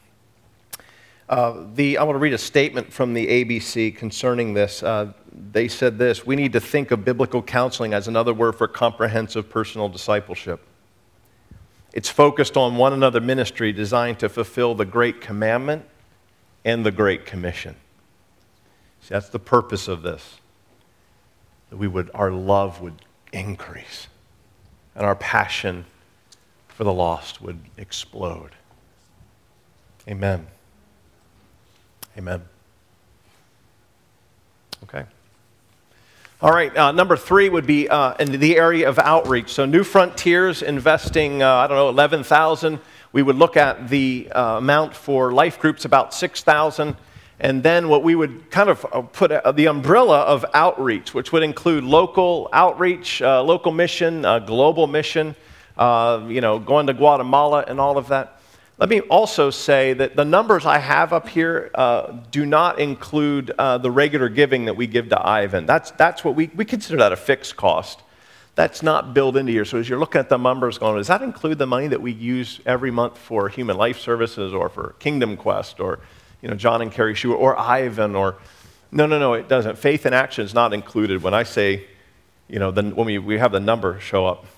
S1: I want to read a statement from the ABC concerning this. They said this: we need to think of biblical counseling as another word for comprehensive personal discipleship. It's focused on one another ministry designed to fulfill the Great Commandment and the Great Commission. See, that's the purpose of this. That our love would increase and our passion for the lost would explode. Amen. Amen. Okay. All right, number 3 would be in the area of outreach. So New Frontiers investing, $11,000. We would look at the amount for life groups, about $6,000. And then what we would kind of put the umbrella of outreach, which would include local outreach, local mission, global mission, going to Guatemala and all of that. Let me also say that the numbers I have up here do not include the regular giving that we give to Ivan. That's what we consider that a fixed cost. That's not built into here. So as you're looking at the numbers going, does that include the money that we use every month for Human Life Services or for Kingdom Quest or John and Carrie Schuer or Ivan or... No, it doesn't. Faith in Action is not included. When I say, when we have the number show up,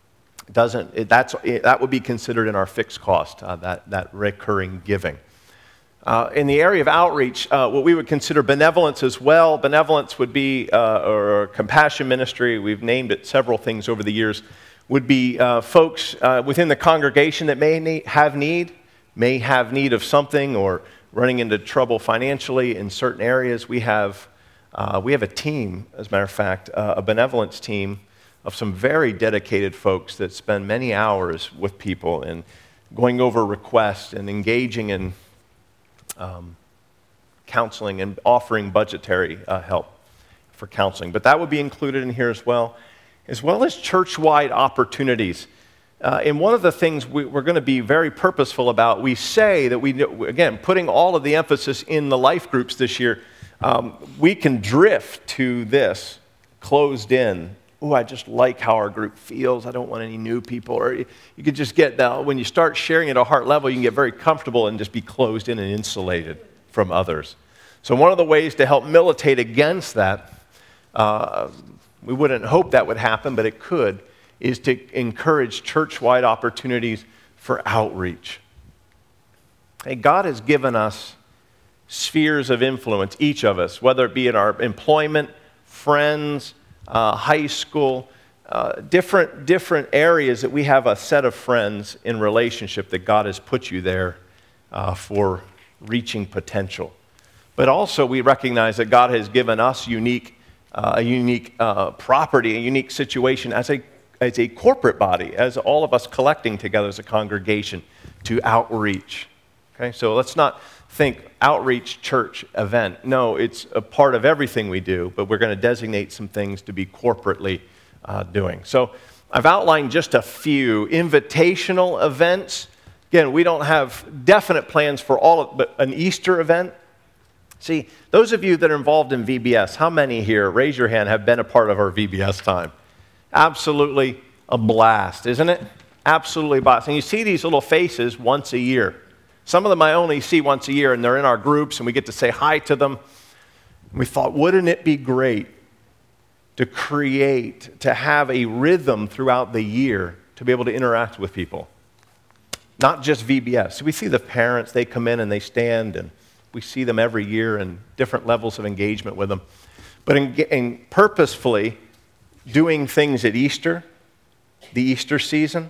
S1: that would be considered in our fixed cost, that recurring giving. In the area of outreach, what we would consider benevolence as well. Benevolence would be, or compassion ministry, we've named it several things over the years, would be folks within the congregation that may have need of something or running into trouble financially in certain areas. We have a team, as a matter of fact, a benevolence team of some very dedicated folks that spend many hours with people and going over requests and engaging in counseling and offering budgetary help for counseling. But that would be included in here as well as church-wide opportunities. And one of the things we're going to be very purposeful about, we say that again, putting all of the emphasis in the life groups this year, we can drift to this closed in. Oh, I just like how our group feels. I don't want any new people. Or you could just get that. When you start sharing at a heart level, you can get very comfortable and just be closed in and insulated from others. So one of the ways to help militate against that, we wouldn't hope that would happen, but it could, is to encourage church-wide opportunities for outreach. Hey, God has given us spheres of influence, each of us, whether it be in our employment, friends, high school, different areas that we have a set of friends in relationship that God has put you there for reaching potential. But also we recognize that God has given us a unique property, a unique situation as a corporate body, as all of us collecting together as a congregation to outreach. Okay, so let's not think outreach church event. No, it's a part of everything we do, but we're going to designate some things to be corporately doing. So I've outlined just a few invitational events. Again, we don't have definite plans for all of, but an Easter event. See, those of you that are involved in VBS, how many here, raise your hand, have been a part of our VBS time? Absolutely a blast, isn't it? Absolutely a blast. And you see these little faces once a year. Some of them I only see once a year, and they're in our groups, and we get to say hi to them. And we thought, wouldn't it be great to have a rhythm throughout the year to be able to interact with people? Not just VBS. So we see the parents, they come in and they stand, and we see them every year and different levels of engagement with them. But in purposefully doing things at Easter, the Easter season,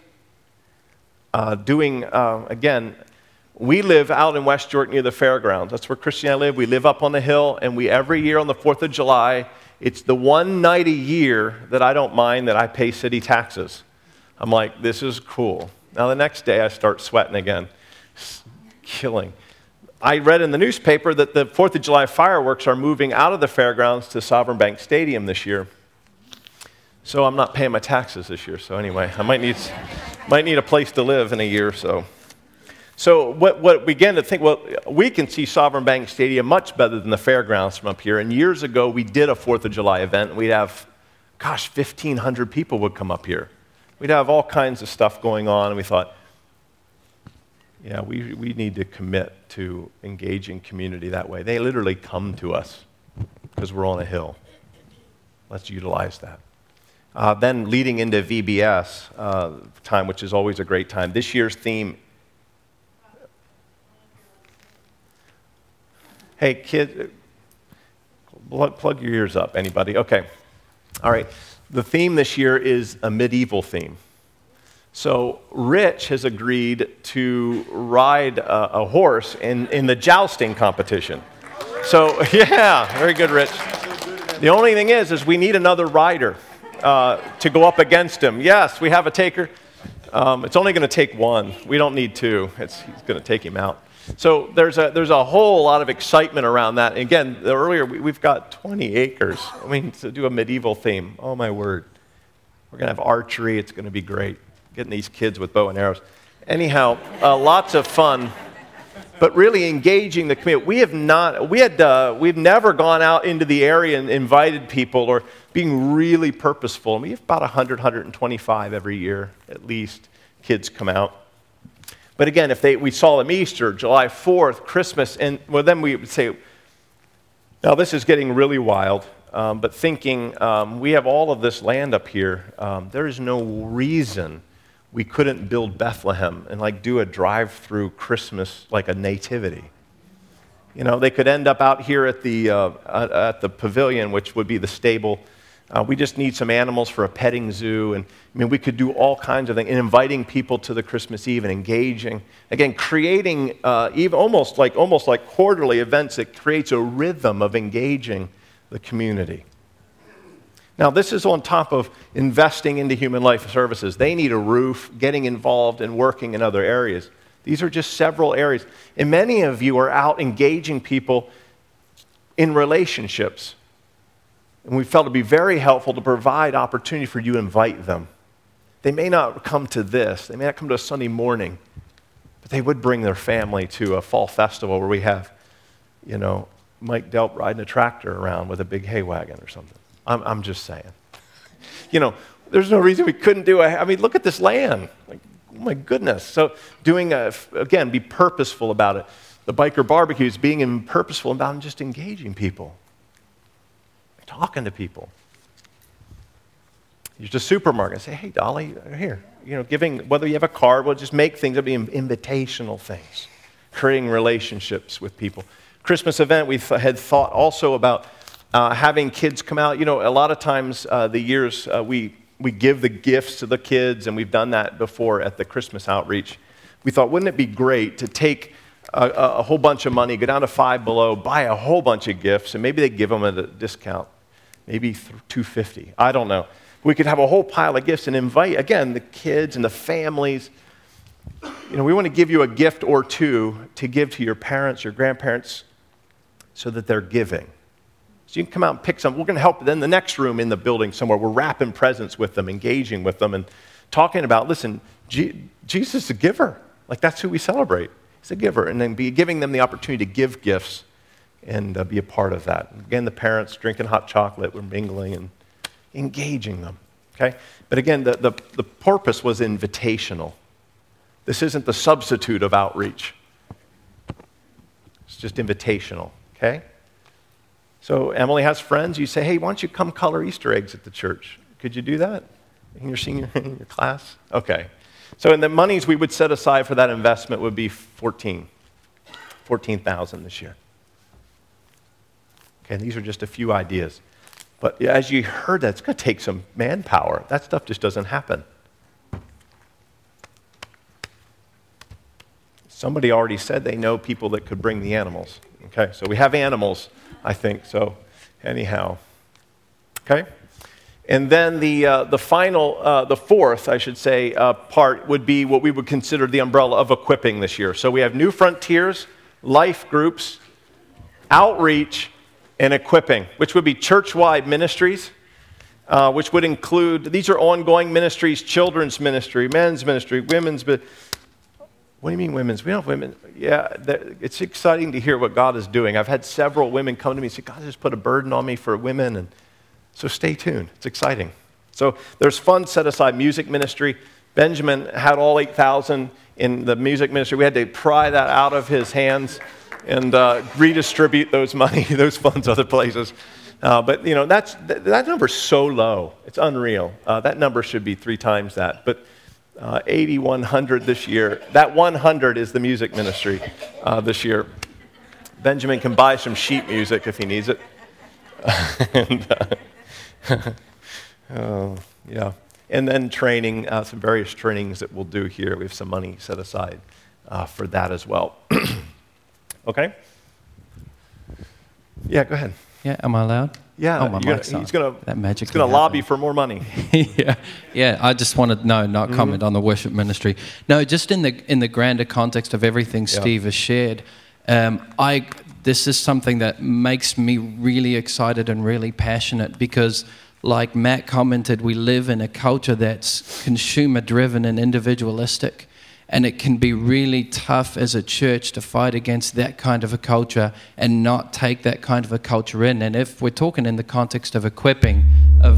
S1: again, we live out in West York near the fairgrounds. That's where Christy and I live. We live up on the hill, and every year on the 4th of July, it's the one night a year that I don't mind that I pay city taxes. I'm like, this is cool. Now the next day I start sweating again. Killing. I read in the newspaper that the 4th of July fireworks are moving out of the fairgrounds to Sovereign Bank Stadium this year. So I'm not paying my taxes this year. So anyway, I might need a place to live in a year or so. So what we began to think, well, we can see Sovereign Bank Stadium much better than the fairgrounds from up here. And years ago, we did a 4th of July event. We'd have, 1,500 people would come up here. We'd have all kinds of stuff going on. And we thought, yeah, we need to commit to engaging community that way. They literally come to us because we're on a hill. Let's utilize that. Then leading into VBS time, which is always a great time. This year's theme. Hey, kid, plug your ears up, anybody? Okay. All right. The theme this year is a medieval theme. So Rich has agreed to ride a horse in the jousting competition. So, yeah, very good, Rich. The only thing is we need another rider to go up against him. Yes, we have a taker. It's only going to take one. We don't need two. He's going to take him out. So there's a whole lot of excitement around that. And again, earlier we've got 20 acres. To do a medieval theme. Oh my word! We're gonna have archery. It's gonna be great. Getting these kids with bow and arrows. Anyhow, lots of fun. But really engaging the community. We've never gone out into the area and invited people or being really purposeful. We have about 100, 125 every year at least. Kids come out. But again, we saw them Easter, July 4th, Christmas, and then we would say, now this is getting really wild, but thinking we have all of this land up here. There is no reason we couldn't build Bethlehem and do a drive-through Christmas like a nativity. They could end up out here at the pavilion, which would be the stable. We just need some animals for a petting zoo, and we could do all kinds of things, and inviting people to the Christmas Eve and engaging. Again, creating even almost like quarterly events that creates a rhythm of engaging the community. Now, this is on top of investing into Human Life Services. They need a roof, getting involved and working in other areas. These are just several areas. And many of you are out engaging people in relationships. And we felt it would be very helpful to provide opportunity for you to invite them. They may not come to this. They may not come to a Sunday morning. But they would bring their family to a fall festival where we have, Mike Delp riding a tractor around with a big hay wagon or something. I'm just saying. There's no reason we couldn't do look at this land. Oh my goodness. So again, be purposeful about it. The biker barbecues, being purposeful about just engaging people. Talking to people. You're just a supermarket. Say, hey, Dolly, here. Giving, whether you have a card, we'll just make things that be invitational things. Creating relationships with people. Christmas event, we had thought also about having kids come out. A lot of times we give the gifts to the kids, and we've done that before at the Christmas outreach. We thought, wouldn't it be great to take a whole bunch of money, go down to Five Below, buy a whole bunch of gifts, and maybe they give them at a discount. Maybe $250. I don't know. We could have a whole pile of gifts and invite, again, the kids and the families. We want to give you a gift or two to give to your parents, your grandparents, so that they're giving. So you can come out and pick some. We're going to help them in the next room in the building somewhere. We're wrapping presents with them, engaging with them, and talking about, listen, Jesus is a giver. That's who we celebrate. He's a giver. And then giving them the opportunity to give gifts and be a part of that. Again, the parents drinking hot chocolate, we're mingling and engaging them, okay? But again, the purpose was invitational. This isn't the substitute of outreach. just invitational, okay? So Emily has friends. You say, hey, why don't you come color Easter eggs at the church? Could you do that in your senior in your class? Okay. So in the monies we would set aside for that investment would be $14,000 this year. Okay, these are just a few ideas. But as you heard that, it's going to take some manpower. That stuff just doesn't happen. Somebody already said they know people that could bring the animals. Okay, so we have animals, I think. So anyhow, okay. And then the final, the fourth, I should say, part would be what we would consider the umbrella of equipping this year. So we have New Frontiers, life groups, outreach, and equipping, which would be church-wide ministries, which would include, these are ongoing ministries, children's ministry, men's ministry, women's ministry. What do you mean women's? We don't have women. Yeah, it's exciting to hear what God is doing. I've had several women come to me and say, God just put a burden on me for women, and so stay tuned. It's exciting. So there's funds set aside, music ministry. Benjamin had all 8,000 in the music ministry. We had to pry that out of his hands and redistribute those funds other places. But you know, that number's so low. It's unreal. That number should be 3 times that. But 8,100 this year. That 100 is the music ministry this year. Benjamin can buy some sheet music if he needs it. Yeah. And then training, some various trainings that we'll do here. We have some money set aside for that as well. Okay? Yeah, go ahead.
S4: Yeah, am I allowed?
S1: Yeah,
S4: oh, my mic's on.
S1: He's going to lobby
S4: happening.
S1: for more money.
S4: yeah. I just wanted not comment on the worship ministry. No, just in the grander context of everything Steve has shared. This is something that makes me really excited and really passionate because, like Matt commented, we live in a culture that's consumer-driven and individualistic. And it can be really tough as a church to fight against that kind of a culture and not take that kind of a culture in. And if we're talking in the context of equipping, of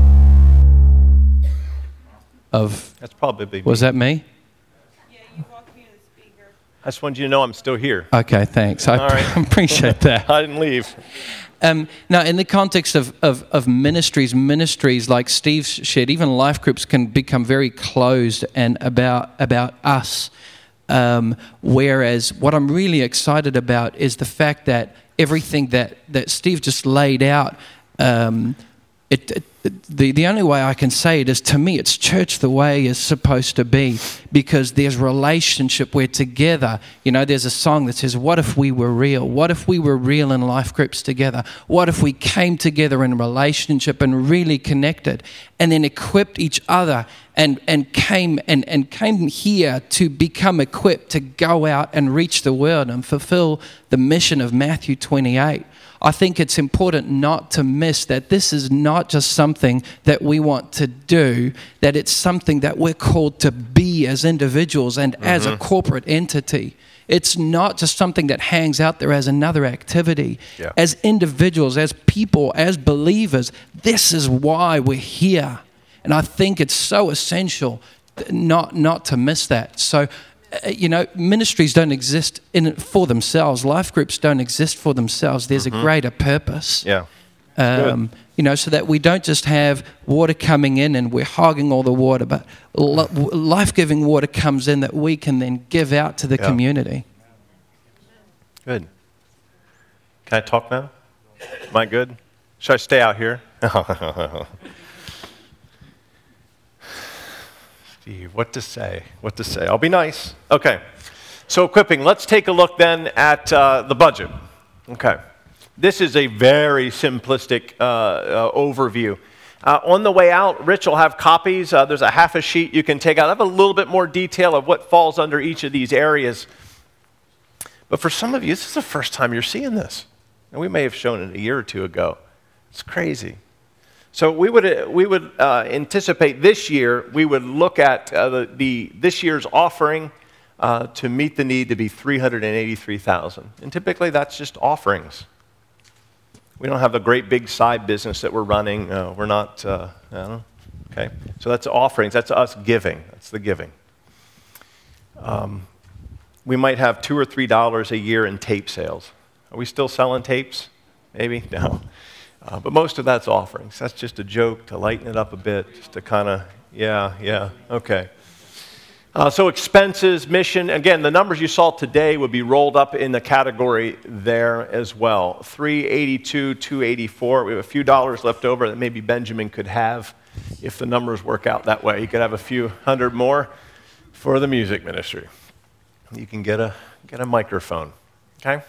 S1: that's probably me.
S4: Was that me?
S5: Yeah, you walked me to the speaker.
S1: I just wanted you to know I'm still here.
S4: Okay, thanks. I appreciate that.
S1: I didn't leave.
S4: Now, in the context of ministries like Steve shared, even life groups can become very closed and about us. Whereas what I'm really excited about is the fact that everything that Steve just laid out, the only way I can say it is, to me, it's church the way it's supposed to be, because there's relationship. We're together. You know, there's a song that says, what if we were real? What if we were real in life groups together? What if we came together in relationship and really connected and then equipped each other and came here to become equipped to go out and reach the world and fulfill the mission of Matthew 28. I think it's important not to miss that this is not just something that we want to do, that it's something that we're called to be as individuals and as a corporate entity. It's not just something that hangs out there as another activity. Yeah. As individuals, as people, as believers, this is why we're here. And I think it's so essential not to miss that. So, you know, ministries don't exist for themselves. Life groups don't exist for themselves. There's a greater purpose.
S1: Yeah.
S4: You know, so that we don't just have water coming in and we're hogging all the water, but life-giving water comes in that we can then give out to the community.
S1: Good. Can I talk now? Am I good? Should I stay out here? Steve, what to say? I'll be nice. Okay. So equipping. Let's take a look then at the budget. Okay. This is a very simplistic overview. On the way out, Rich will have copies. There's a half a sheet you can take out. I have a little bit more detail of what falls under each of these areas. But for some of you, this is the first time you're seeing this. And we may have shown it a year or two ago. It's crazy. So we would anticipate this year, we would look at this year's offering to meet the need to be $383,000. And typically that's just offerings. We don't have a great big side business that we're running. We're not, okay. So that's offerings. That's us giving. That's the giving. we might have $2 or $3 a year in tape sales. Are we still selling tapes? Maybe? No. But most of that's offerings. That's just a joke to lighten it up a bit, just to kind of, yeah, okay. So expenses, mission, again, the numbers you saw today would be rolled up in the category there as well. $382, $284. We have a few dollars left over that maybe Benjamin could have if the numbers work out that way. He could have a few hundred more for the music ministry. You can get a microphone, okay?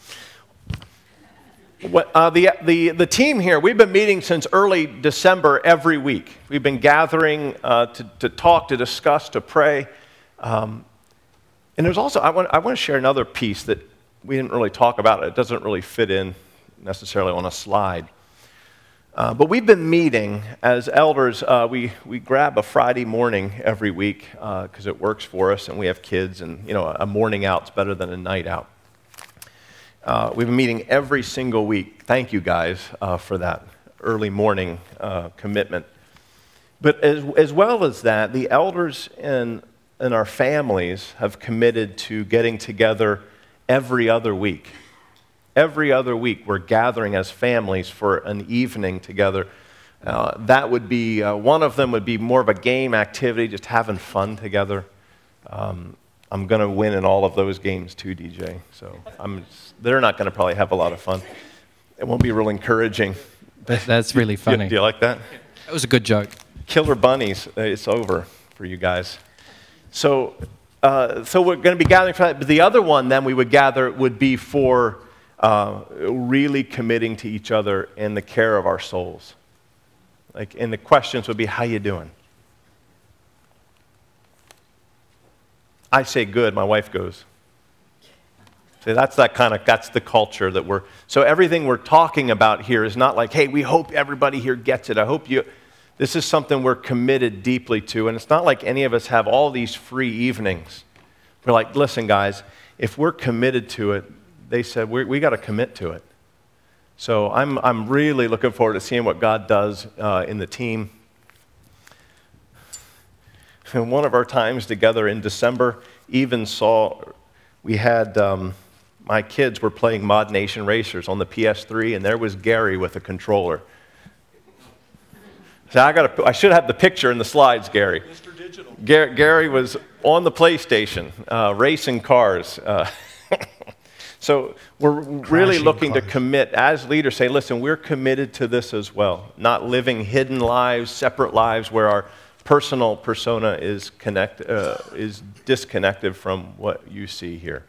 S1: The team here, we've been meeting since early December every week. We've been gathering to talk, to discuss, to pray. And there's also, I want to share another piece that we didn't really talk about. It doesn't really fit in necessarily on a slide. But we've been meeting as elders. We grab a Friday morning every week because it works for us, and we have kids, and a morning out's better than a night out. We've been meeting every single week. Thank you guys for that early morning commitment. But as well as that, the elders and our families have committed to getting together every other week. Every other week, we're gathering as families for an evening together. That would be, one of them would be more of a game activity, just having fun together. I'm going to win in all of those games too, DJ. So they're not going to probably have a lot of fun. It won't be real encouraging.
S4: That's really funny.
S1: Do you like that?
S4: That was a good joke.
S1: Killer bunnies. It's over for you guys. So we're going to be gathering for that. But the other one then we would gather would be for really committing to each other in the care of our souls. And the questions would be, how you doing? I say good, my wife goes. See, that's the culture that we're, so everything we're talking about here is not like, hey, we hope everybody here gets it. This is something we're committed deeply to, and it's not like any of us have all these free evenings. We're like, listen, guys, if we're committed to it, they said, we got to commit to it. So I'm really looking forward to seeing what God does in the team. And one of our times together in December even we had, my kids were playing Mod Nation Racers on the PS3, and there was Gary with a controller. So I should have the picture in the slides, Gary. Mr. Digital. Gary was on the PlayStation, racing cars. So we're really looking to commit, as leaders, say, listen, we're committed to this as well. Not living hidden lives, separate lives where our personal persona is disconnected from what you see here,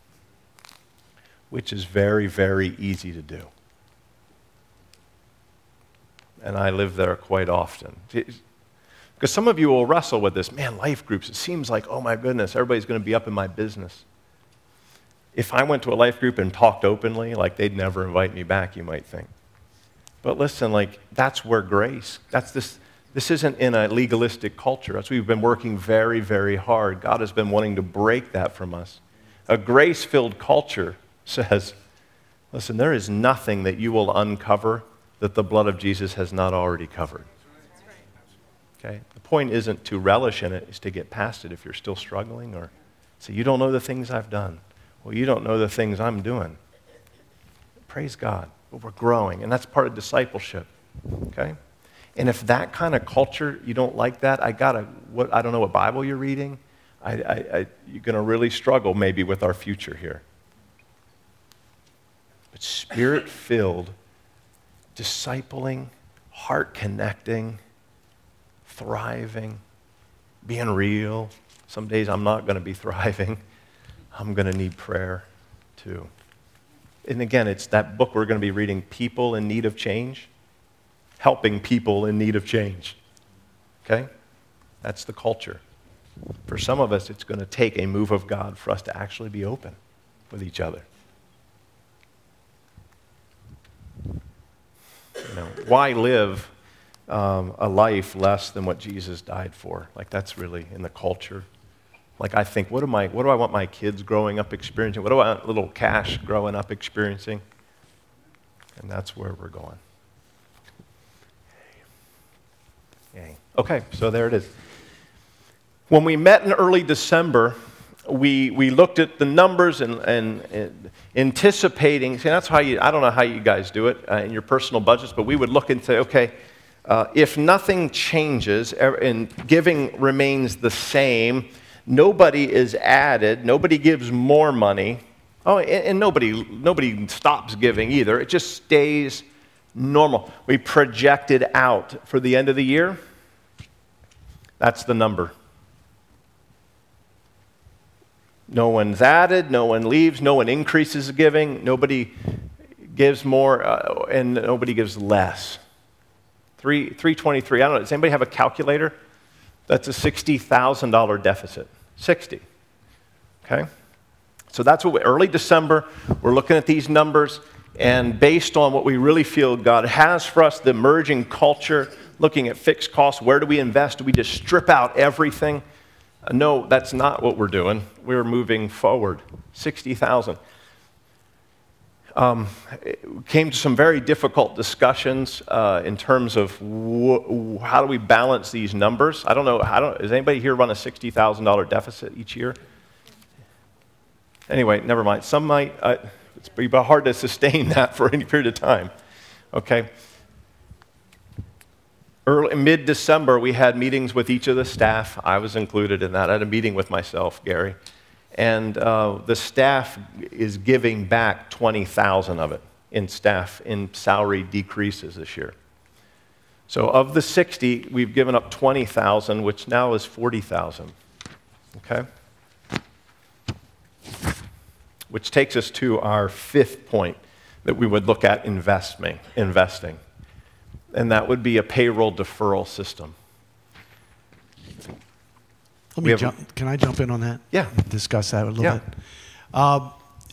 S1: which is very, very easy to do. And I live there quite often. Because some of you will wrestle with this, man, life groups, it seems like, oh my goodness, everybody's going to be up in my business. If I went to a life group and talked openly, like they'd never invite me back, you might think. But listen, that's where grace, this isn't in a legalistic culture. That's why we've been working very, very hard. God has been wanting to break that from us. A grace-filled culture says, listen, there is nothing that you will uncover that the blood of Jesus has not already covered. Okay? The point isn't to relish in it, it's to get past it if you're still struggling or say, you don't know the things I've done. Well, you don't know the things I'm doing. Praise God. But we're growing, and that's part of discipleship. Okay? And if that kind of culture, you don't like that, I don't know what Bible you're reading. You're going to really struggle maybe with our future here. But spirit-filled, discipling, heart-connecting, thriving, being real. Some days I'm not going to be thriving. I'm going to need prayer too. And again, it's that book we're going to be reading, People in Need of Change. Helping people in need of change. Okay? That's the culture. For some of us, it's going to take a move of God for us to actually be open with each other. Why live a life less than what Jesus died for? That's really in the culture. I think, what do I want my kids growing up experiencing? What do I want little Cash growing up experiencing? And that's where we're going. Okay, so there it is. When we met in early December, we looked at the numbers and anticipating. See, that's how I don't know how you guys do it in your personal budgets, but we would look and say, okay, if nothing changes and giving remains the same, nobody is added, nobody gives more money. Oh, and nobody stops giving either. It just stays normal. We project it out for the end of the year. That's the number. No one's added, no one leaves, no one increases giving, nobody gives more, and nobody gives less. 323, I don't know, does anybody have a calculator? That's a $60,000 deficit. 60. Okay? So that's what early December, we're looking at these numbers, and based on what we really feel God has for us, the emerging culture, looking at fixed costs, where do we invest? Do we just strip out everything? No, that's not what we're doing. We're moving forward. 60,000. Came to some very difficult discussions in terms of how do we balance these numbers. I don't know. Does anybody here run a $60,000 deficit each year? Anyway, never mind. Some might. It's pretty hard to sustain that for any period of time. Okay. Mid-December, we had meetings with each of the staff. I was included in that. I had a meeting with myself, Gary. And the staff is giving back 20,000 of it in salary decreases this year. So of the 60, we've given up 20,000, which now is 40,000. Okay? Which takes us to our fifth point that we would look at investing. And that would be a payroll deferral system.
S2: Can I jump in on that?
S1: Yeah.
S2: Discuss that a little bit.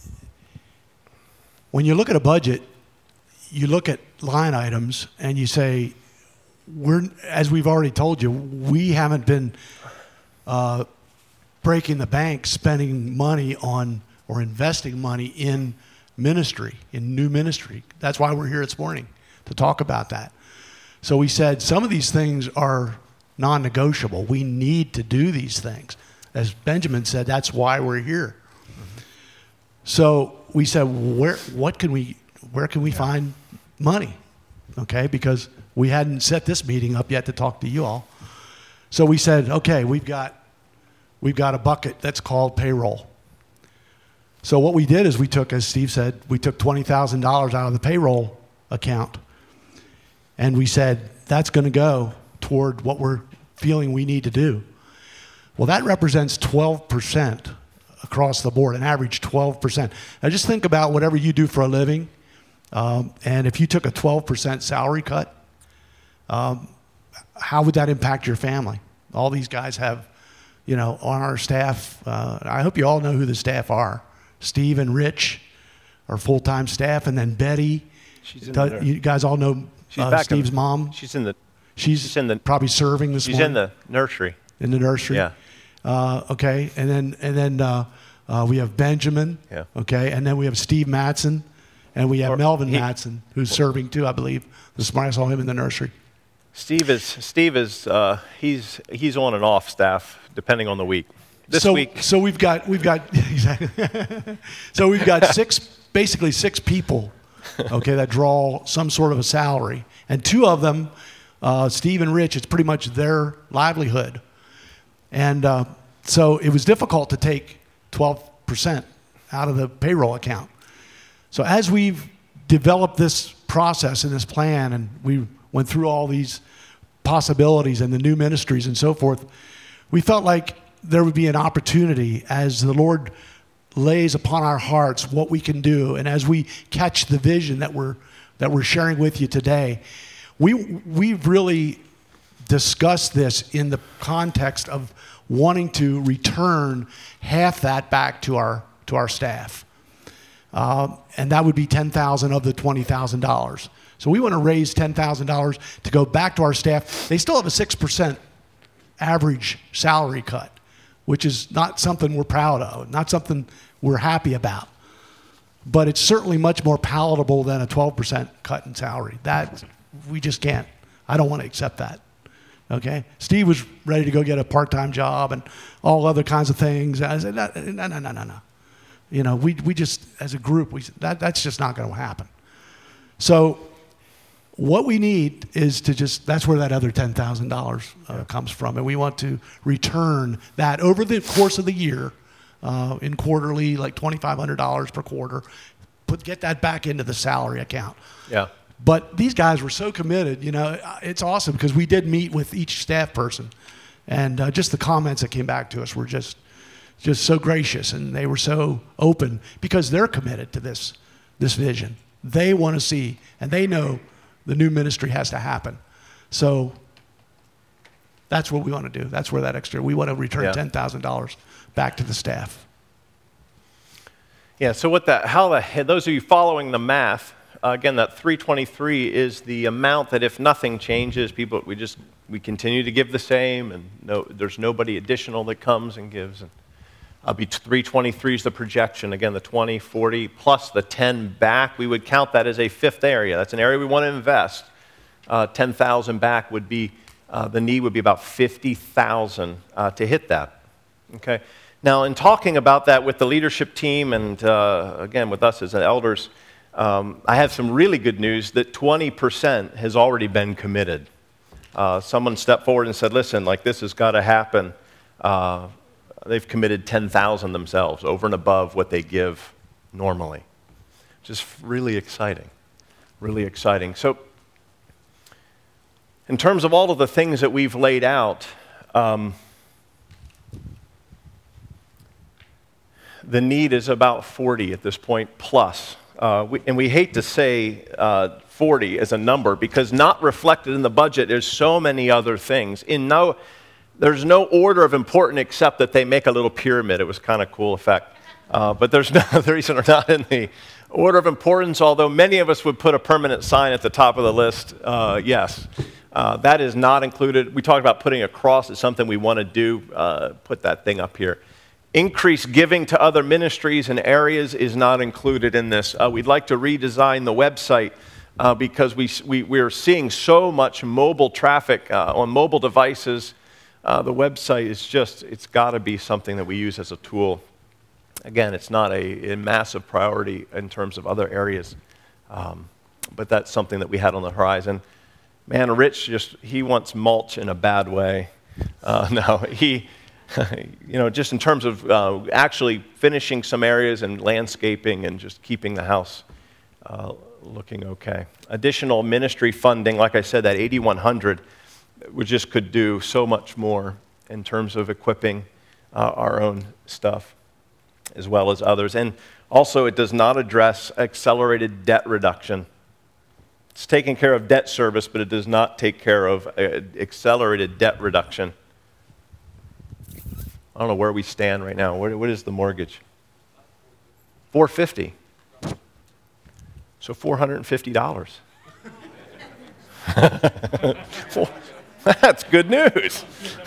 S2: When you look at a budget, you look at line items and you say, as we've already told you, we haven't been breaking the bank, spending money on or investing money in ministry, in new ministry. That's why we're here this morning, to talk about that. So we said some of these things are non-negotiable. We need to do these things. As Benjamin said, that's why we're here. Mm-hmm. So we said, where can we find money? Okay, because we hadn't set this meeting up yet to talk to you all. So we said, okay, we've got a bucket that's called payroll. So what we did is as Steve said, we took $20,000 out of the payroll account. And we said, that's going to go toward what we're feeling we need to do. Well, that represents 12% across the board, an average 12%. Now just think about whatever you do for a living, and if you took a 12% salary cut, how would that impact your family? All these guys have, on our staff, I hope you all know who the staff are. Steve and Rich are full-time staff, and then Betty. You guys all know Steve's mom.
S1: She's in the
S2: probably serving this morning.
S1: She's in the nursery.
S2: In the nursery.
S1: Yeah.
S2: Okay, and then we have Benjamin.
S1: Yeah.
S2: Okay, and then we have Steve Matson, and we have Melvin Matson, who's serving too, I believe. This morning I saw him in the nursery.
S1: He's on and off staff depending on the week. This week.
S2: So we've got exactly. So we've got basically six people, okay, that draw some sort of a salary, and two of them, Steve and Rich, it's pretty much their livelihood, and so it was difficult to take 12% out of the payroll account. So as we've developed this process and this plan, and we went through all these possibilities and the new ministries and so forth, we felt like there would be an opportunity as the Lord lays upon our hearts what we can do, and as we catch the vision that we're sharing with you today, we've really discussed this in the context of wanting to return half that back to our staff, and that would be $10,000 of the $20,000. So we want to raise $10,000 to go back to our staff. They still have a 6% average salary cut, which is not something we're proud of, not something we're happy about. But it's certainly much more palatable than a 12% cut in salary. That we just can't. I don't want to accept that. Okay? Steve was ready to go get a part-time job and all other kinds of things. I said, no. You know, we just, as a group, that's just not going to happen. So what we need is to just, that's where that other $10,000 comes from. And we want to return that over the course of the year in quarterly, like $2,500 per quarter, get that back into the salary account.
S1: Yeah.
S2: But these guys were so committed, you know, it's awesome because we did meet with each staff person. And just the comments that came back to us were just so gracious, and they were so open because they're committed to this vision. They want to see, and they know the new ministry has to happen. So that's what we want to do. That's where that extra, we want to return $10,000 back to the staff.
S1: Yeah, so those of you following the math, again, that 323 is the amount that if nothing changes, we continue to give the same, and there's nobody additional that comes and gives. And 323 is the projection. Again, the 20, 40, plus the 10 back, we would count that as a fifth area. That's an area we want to invest. 10,000 back would be, the need would be about 50,000 to hit that. Okay. Now, in talking about that with the leadership team and, again, with us as elders, I have some really good news that 20% has already been committed. Someone stepped forward and said, listen, like this has got to happen. They've committed 10,000 themselves over and above what they give normally. Just really exciting, really exciting. So in terms of all of the things that we've laid out, the need is about 40 at this point plus. And we hate to say 40 as a number because not reflected in the budget is so many other things. There's no order of importance except that they make a little pyramid. It was kind of cool effect. But there's no other reason are not in the order of importance, although many of us would put a permanent sign at the top of the list. Yes. That is not included. We talked about putting a cross. It's something we want to do. Put that thing up here. Increased giving to other ministries and areas is not included in this. We'd like to redesign the website because we're seeing so much mobile traffic on mobile devices. The website is it's got to be something that we use as a tool. Again, it's not a massive priority in terms of other areas, but that's something that we had on the horizon. Man, Rich, he wants mulch in a bad way. Just in terms of actually finishing some areas and landscaping and just keeping the house looking okay. Additional ministry funding, like I said, that 8,100, we just could do so much more in terms of equipping our own stuff as well as others. And also, it does not address accelerated debt reduction. It's taking care of debt service, but it does not take care of accelerated debt reduction. I don't know where we stand right now. What is the mortgage? $450. So $450. That's good news.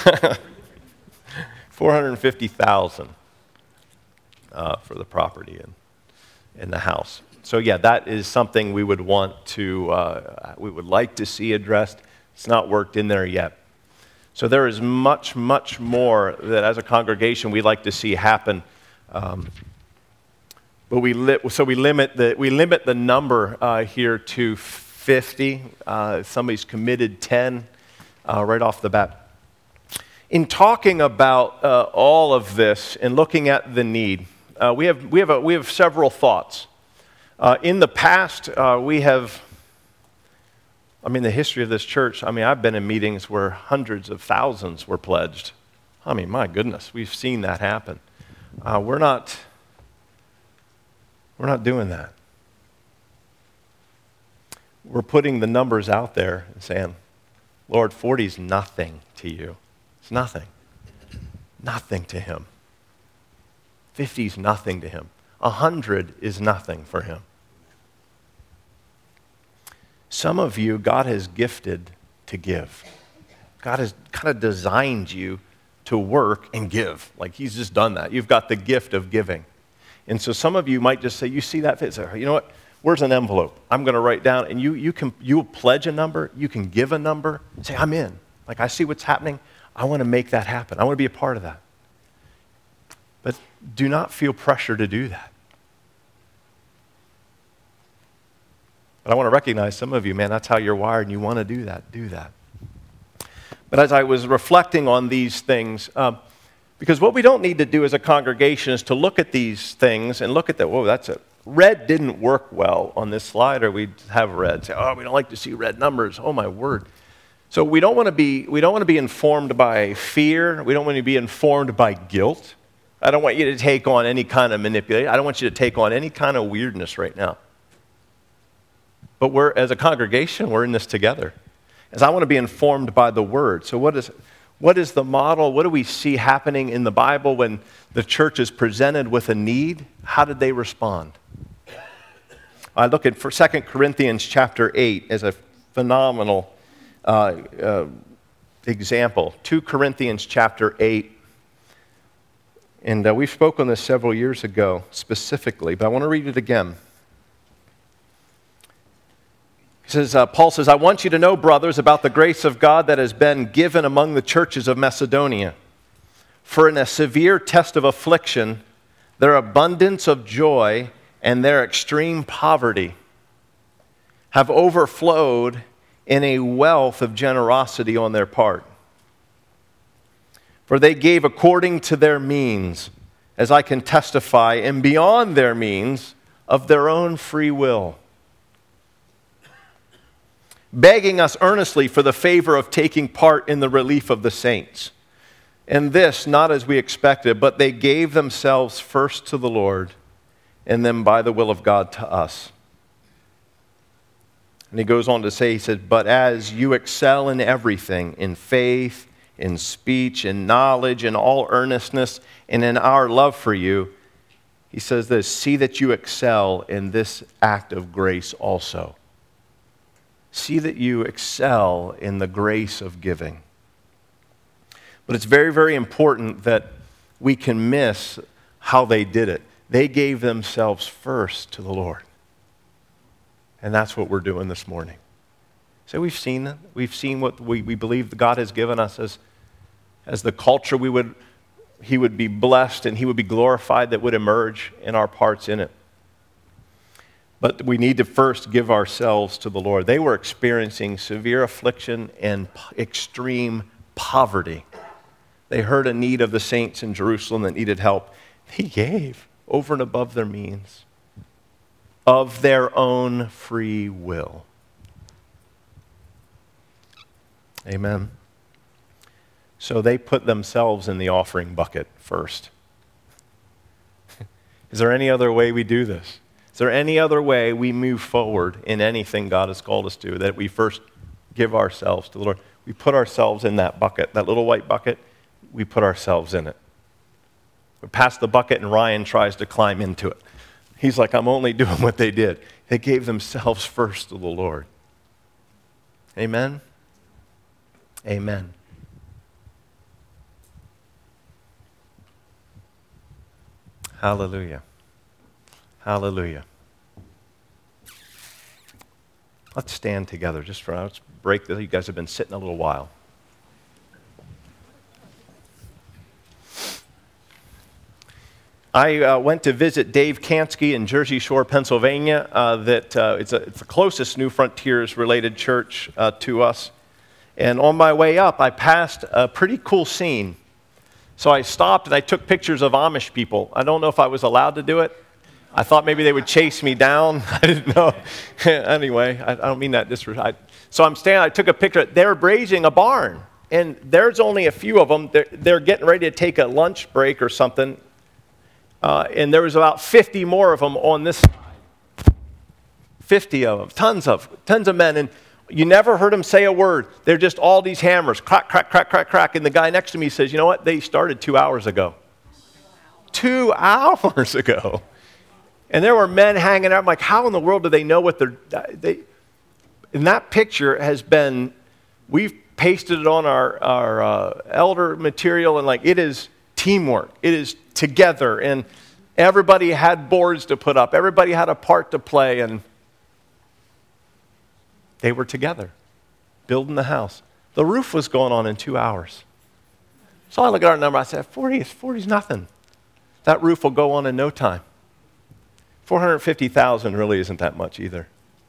S1: $450,000 for the property in the house. So yeah, that is something we would like to see addressed. It's not worked in there yet. So there is much, much more that as a congregation we'd like to see happen. But we limit the number here to 50. Somebody's committed 10 right off the bat. In talking about all of this and looking at the need, we have several thoughts. In the past, the history of this church, I've been in meetings where hundreds of thousands were pledged. My goodness, we've seen that happen. We're not doing that. We're putting the numbers out there and saying, Lord, 40 is nothing to you. It's nothing. Nothing to him. 50 is nothing to him. 100 is nothing for him. Some of you, God has gifted to give. God has kind of designed you to work and give. Like he's just done that. You've got the gift of giving. And so some of you might just say, you see that fit? Say, you know what? Where's an envelope? I'm going to write down, and you pledge a number. You can give a number. Say, I'm in. Like, I see what's happening. I want to make that happen. I want to be a part of that. But do not feel pressure to do that. But I want to recognize some of you, man, that's how you're wired, and you want to do that. Do that. But as I was reflecting on these things, because what we don't need to do as a congregation is to look at these things and look at that, whoa, that's it. Red didn't work well on this slide, or we'd have red. Say, oh, we don't like to see red numbers. Oh, my word. So we don't want to be informed by fear. We don't want to be informed by guilt. I don't want you to take on any kind of manipulation. I don't want you to take on any kind of weirdness right now. But as a congregation, we're in this together. As I want to be informed by the Word. So what is the model? What do we see happening in the Bible when the church is presented with a need? How did they respond? I look at 2 Corinthians chapter 8 as a phenomenal example. 2 Corinthians chapter 8. And we spoke on this several years ago specifically, but I want to read it again. Paul says, I want you to know, brothers, about the grace of God that has been given among the churches of Macedonia. For in a severe test of affliction, their abundance of joy and their extreme poverty have overflowed in a wealth of generosity on their part. For they gave according to their means, as I can testify, and beyond their means of their own free will, begging us earnestly for the favor of taking part in the relief of the saints. And this, not as we expected, but they gave themselves first to the Lord, and then by the will of God to us. And he goes on to say, he said, but as you excel in everything, in faith, in speech, in knowledge, in all earnestness, and in our love for you, he says this, see that you excel in this act of grace also. See that you excel in the grace of giving. But it's very, very important that we can miss how they did it. They gave themselves first to the Lord. And that's what we're doing this morning. So we've seen it. We've seen what we believe God has given us as the culture He would be blessed and He would be glorified that would emerge in our parts in it. But we need to first give ourselves to the Lord. They were experiencing severe affliction and extreme poverty. They heard a need of the saints in Jerusalem that needed help. They gave over and above their means of their own free will. Amen. So they put themselves in the offering bucket first. Is there any other way we do this? Is there any other way we move forward in anything God has called us to, that we first give ourselves to the Lord? We put ourselves in that bucket, that little white bucket, we put ourselves in it. We pass the bucket and Ryan tries to climb into it. He's like, I'm only doing what they did. They gave themselves first to the Lord. Amen? Amen. Hallelujah. Hallelujah. Let's stand together let's break this. You guys have been sitting a little while. I went to visit Dave Kansky in Jersey Shore, Pennsylvania. It's the closest New Frontiers related church to us. And on my way up, I passed a pretty cool scene. So I stopped and I took pictures of Amish people. I don't know if I was allowed to do it. I thought maybe they would chase me down. I didn't know. Anyway, I don't mean that disrespect. So I'm standing, I took a picture. They're raising a barn, and there's only a few of them. They're getting ready to take a lunch break or something. And there was about 50 more of them on this side. 50 of them, tons of men. And you never heard them say a word. They're just all these hammers, crack, crack, crack, crack, crack. And the guy next to me says, you know what? They started 2 hours ago. 2 hours ago. And there were men hanging out. I'm like, how in the world do they know what they and that picture has been, we've pasted it on our elder material, and like, it is teamwork. It is together. And everybody had boards to put up. Everybody had a part to play, and they were together, building the house. The roof was going on in 2 hours. So I look at our number, I said, 40's nothing. That roof will go on in no time. 450,000 really isn't that much either.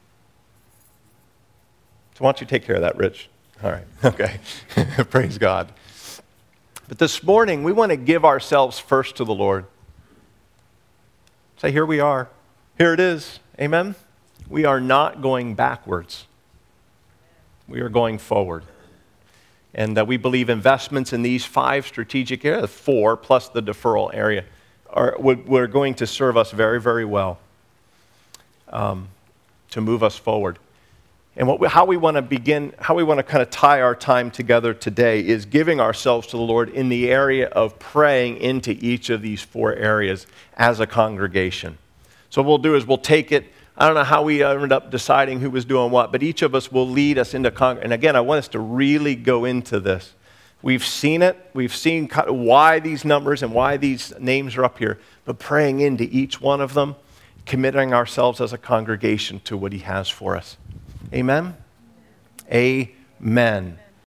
S1: So why don't you take care of that, Rich? All right, okay. Praise God. But this morning, we want to give ourselves first to the Lord. Say, here we are. Here it is. Amen? We are not going backwards. We are going forward. And we believe investments in these 5 strategic areas, 4 plus the deferral area, we're going to serve us very, very well to move us forward. And how we want to kind of tie our time together today is giving ourselves to the Lord in the area of praying into each of these 4 areas as a congregation. So what we'll do is we'll take it. I don't know how we ended up deciding who was doing what, but each of us will lead us into and again, I want us to really go into this. We've seen it. We've seen why these numbers and why these names are up here, but praying into each one of them, committing ourselves as a congregation to what he has for us. Amen? Amen.